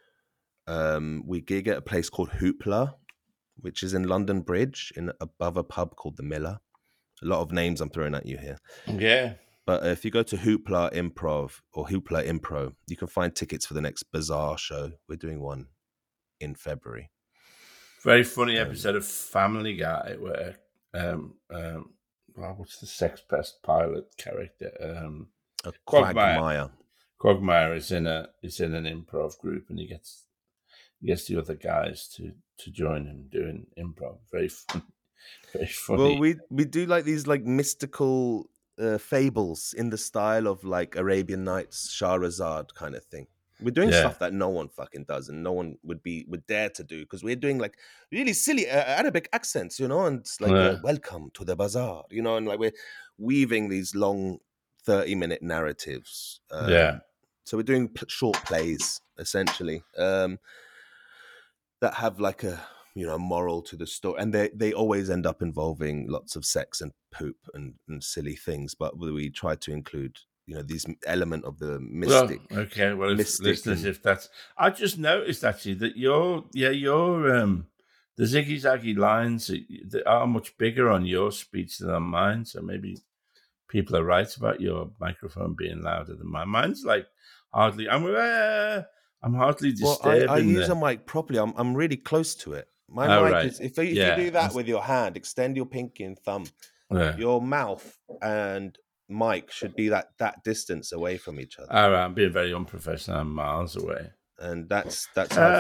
Um, we gig at a place called Hoopla, which is in London Bridge, in above a pub called The Miller. A lot of names I'm throwing at you here. Yeah. But if you go to Hoopla Improv or Hoopla Impro, you can find tickets for the next Bazaar Show. We're doing one in February. Very funny episode um, of Family Guy where, um, um, well, what's the Sex Pest pilot character? Um, Quagmire. Quagmire is in a is in an improv group, and he gets he gets the other guys to to join him doing improv. Very fun, very funny. Well, we we do like these like mystical uh, fables in the style of like Arabian Nights, Shahrazad kind of thing. We're doing yeah. stuff that no one fucking does, and no one would be would dare to do, because we're doing like really silly uh, Arabic accents, you know, and it's like yeah. uh, welcome to the bazaar, you know, and like we're weaving these long thirty minute narratives. Um, yeah. So we're doing p- short plays essentially um, that have like a you know moral to the story, and they they always end up involving lots of sex and poop and, and silly things, but we try to include. You know, this element of the mystic. Well, okay, well, if, listeners, and... if that's... I just noticed, actually, that your, yeah, your, um, the ziggy-zaggy lines that are much bigger on your speech than on mine, so maybe people are right about your microphone being louder than mine. Mine's like hardly... I'm, uh, I'm hardly disturbed. Well, I, I use the... a mic properly. I'm I'm really close to it. My oh, mic right. is... If, if yeah. you do that with your hand, extend your pinky and thumb, yeah. your mouth and... mic should be that that distance away from each other. All right, I'm being very unprofessional. I'm miles away, and that's that's. How...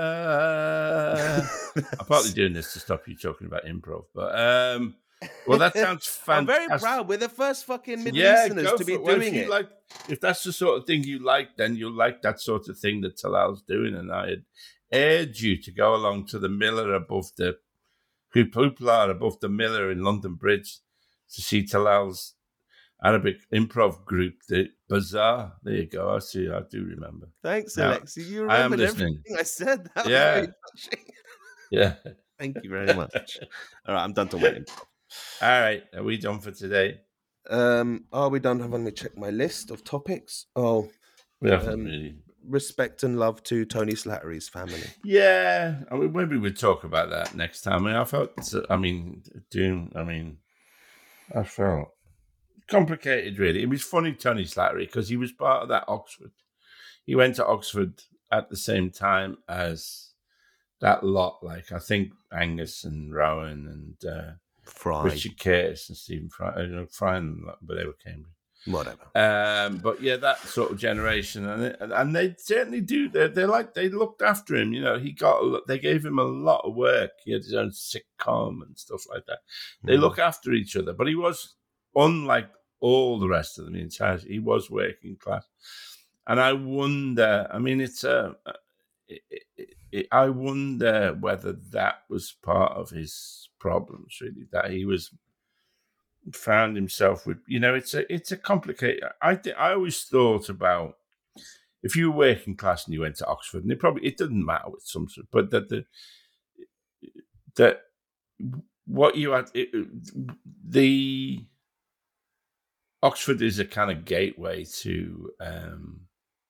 Uh, I'm partly doing this to stop you talking about improv, but um, well, that sounds fantastic. I'm very proud. We're the first fucking Middle yeah, Easterners to be it. doing well, it. Like, if that's the sort of thing you like, then you'll like that sort of thing that Talal's doing, and I'd urge you to go along to the Miller above the Hoopla above the Miller in London Bridge to see Talal's Arabic improv group, the Bazaar. There you go. I see. I do remember. Thanks, now, Alexi. You remembered everything I said. That yeah. was very yeah. Thank you very much. All right, I'm done talking about improv. All right, are we done for today? Um, are we done? Let me check my list of topics. Oh, we haven't um, really. Respect and love to Tony Slattery's family. Yeah, I mean, maybe we'll talk about that next time. I, mean, I felt. I mean, doing. I mean, I felt. Complicated, really. It was funny, Tony Slattery, because he was part of that Oxford. He went to Oxford at the same time as that lot, like I think Angus and Rowan and uh, Fry. Richard Curtis and Stephen Fry, you know, Fry, but they were Cambridge. Whatever. Um, but yeah, that sort of generation, and it, and they certainly do. They're, they're like they looked after him. You know, he got. A, they gave him a lot of work. He had his own sitcom and stuff like that. They mm. look after each other, but he was unlike all the rest of them in charge. He was working class, and I wonder. I mean, it's a. Uh, it, it, it, I wonder whether that was part of his problems. Really, that he was found himself with, you know, it's a it's a complicated. I th- I always thought about if you were working class and you went to Oxford, and it probably it doesn't matter with some sort, but that the that what you had it, the Oxford is a kind of gateway to um,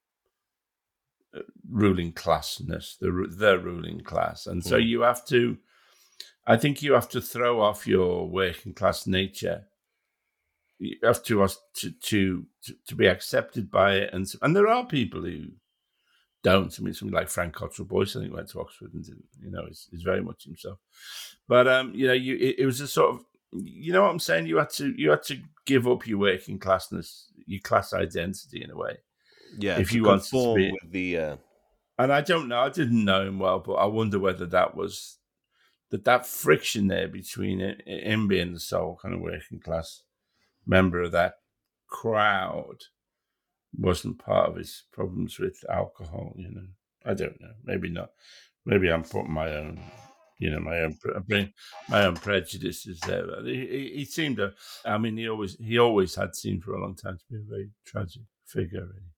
ruling classness, the the ruling class, and so mm. you have to. I think you have to throw off your working class nature. You have to to to to be accepted by it, and and there are people who don't. I mean, something like Frank Cottrell Boyce, I think, went to Oxford and didn't, you know, is, is very much himself. But um, you know, you it, it was a sort of, you know what I'm saying. You had to you had to give up your working classness, your class identity in a way. Yeah, if to you wanted to be. With the, uh... And I don't know. I didn't know him well, but I wonder whether that was. That that friction there between it, him being the sole kind of working class member of that crowd wasn't part of his problems with alcohol, you know. I don't know. Maybe not. Maybe I'm putting my own, you know, my own my own prejudices there. But he, he, he seemed to. I mean, he always he always had seemed for a long time to be a very tragic figure, really.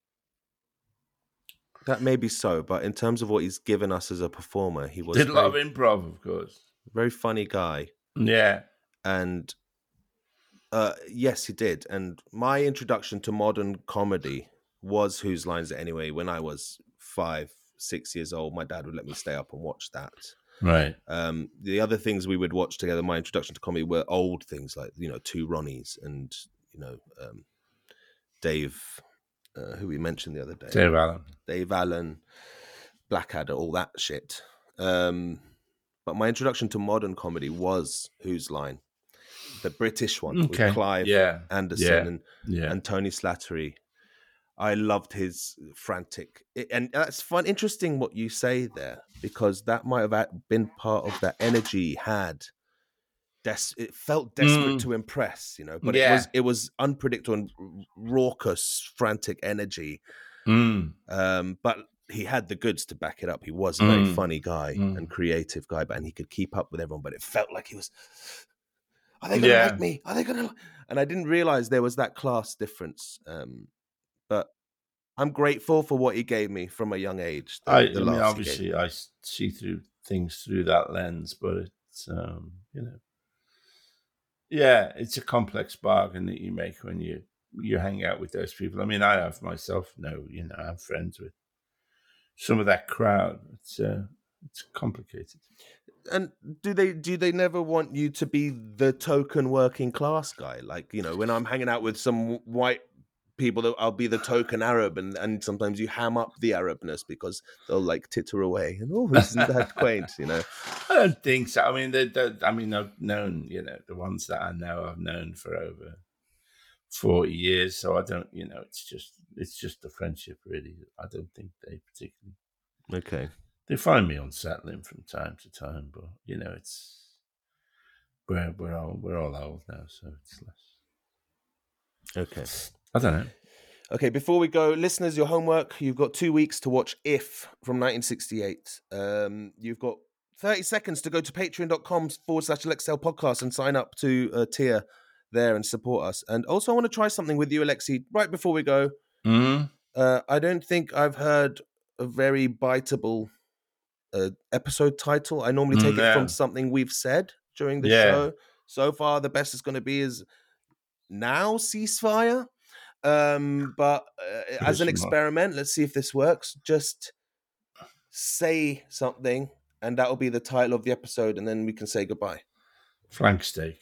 That may be so, but in terms of what he's given us as a performer, he was did a very, lot of improv, of course. Very funny guy. Yeah, and uh, yes, he did. And my introduction to modern comedy was Whose Lines It Anyway? When I was five, six years old, my dad would let me stay up and watch that. Right. Um, the other things we would watch together, my introduction to comedy, were old things like, you know, Two Ronnies and, you know, um, Dave. Uh, who we mentioned the other day, Dave Allen, Dave Allen, Blackadder, all that shit. Um, but my introduction to modern comedy was Whose Line, the British one okay. with Clive yeah. Anderson yeah. and yeah. and Tony Slattery. I loved his frantic, and that's fun. Interesting what you say there, because that might have been part of that energy he had. Des- it felt desperate mm. to impress, you know, but yeah. it was it was unpredictable and raucous, frantic energy. Mm. Um, but he had the goods to back it up. He was a very mm. funny guy mm. and creative guy, but and he could keep up with everyone. But it felt like he was. Are they going to yeah. like me? Are they going to? And I didn't realize there was that class difference. Um, but I'm grateful for what he gave me from a young age. The, I, the I mean, obviously, I see through things through that lens, but it's um, you know. Yeah, it's a complex bargain that you make when you, you hang out with those people. I mean, I have myself, no, you know, I'm friends with some of that crowd. It's uh, it's complicated. And do they do they never want you to be the token working class guy? Like, you know, when I'm hanging out with some white people, I'll be the token Arab, and, and sometimes you ham up the Arabness because they'll like titter away and oh, isn't that quaint, you know? I don't think so. I mean, they're, they're, I mean, I've known, you know, the ones that I know, I've known for over forty years. So I don't, you know, it's just it's just a friendship, really. I don't think they particularly. Okay. They find me unsettling from time to time, but you know, it's we're we're all we're all old now, so it's less. Okay. I don't know. Okay, before we go, listeners, your homework, you've got two weeks to watch If from nineteen sixty-eight. Um, you've got thirty seconds to go to patreon.com forward slash Alexel podcast and sign up to a tier there and support us. And also I want to try something with you, Alexi, right before we go. Mm-hmm. Uh, I don't think I've heard a very biteable uh, episode title. I normally take yeah. it from something we've said during the yeah. show. So far, the best it's going to be is Now Ceasefire. Um, but uh, as an experiment, let's see if this works. Just say something, and that will be the title of the episode, and then we can say goodbye. Flank steak.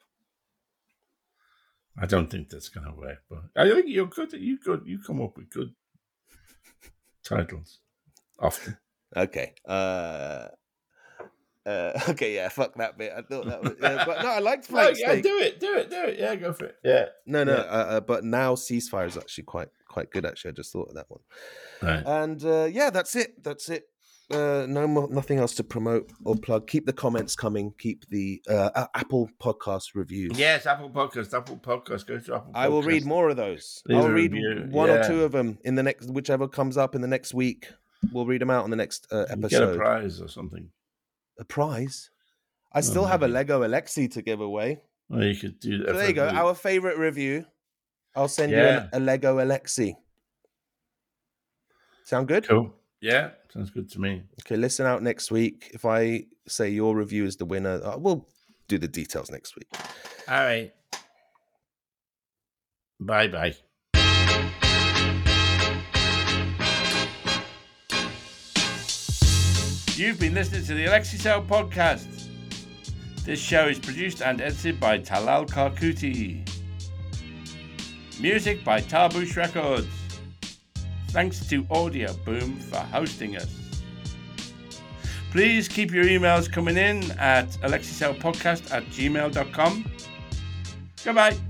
I don't think that's going to work, but I think you're good. You good. You come up with good titles often. Okay. Uh, uh, okay. Yeah. Fuck that bit. I thought that was. Yeah, but no, I liked flank no, steak. Yeah, do it. Do it. Do it. Yeah, go for it. Yeah. No, no. Yeah. Uh, uh, but Now Ceasefire is actually quite quite good. Actually, I just thought of that one. Right. And uh, yeah, that's it. That's it. Uh, no more, nothing else to promote or plug. Keep the comments coming. Keep the uh, Apple Podcast reviews. Yes, Apple Podcast. Apple Podcast. Go to Apple Podcast. I will read more of those. Leave I'll read review. one yeah. or two of them in the next, whichever comes up in the next week. We'll read them out on the next uh, episode. You get a prize or something. A prize? I still oh, have maybe. a Lego Alexi to give away. Well, you could do that. So there you go. Our favorite review. I'll send yeah. you an, a Lego Alexi. Sound good? Cool. Yeah, sounds good to me. Okay, listen out next week. If I say your review is the winner, uh, we'll do the details next week. All right. Bye-bye. You've been listening to the Alexi Cell podcast. This show is produced and edited by Talal Karkuti. Music by Tarbush Records. Thanks to Audio Boom for hosting us. Please keep your emails coming in at alexicellpodcast at gmail dot com. Goodbye.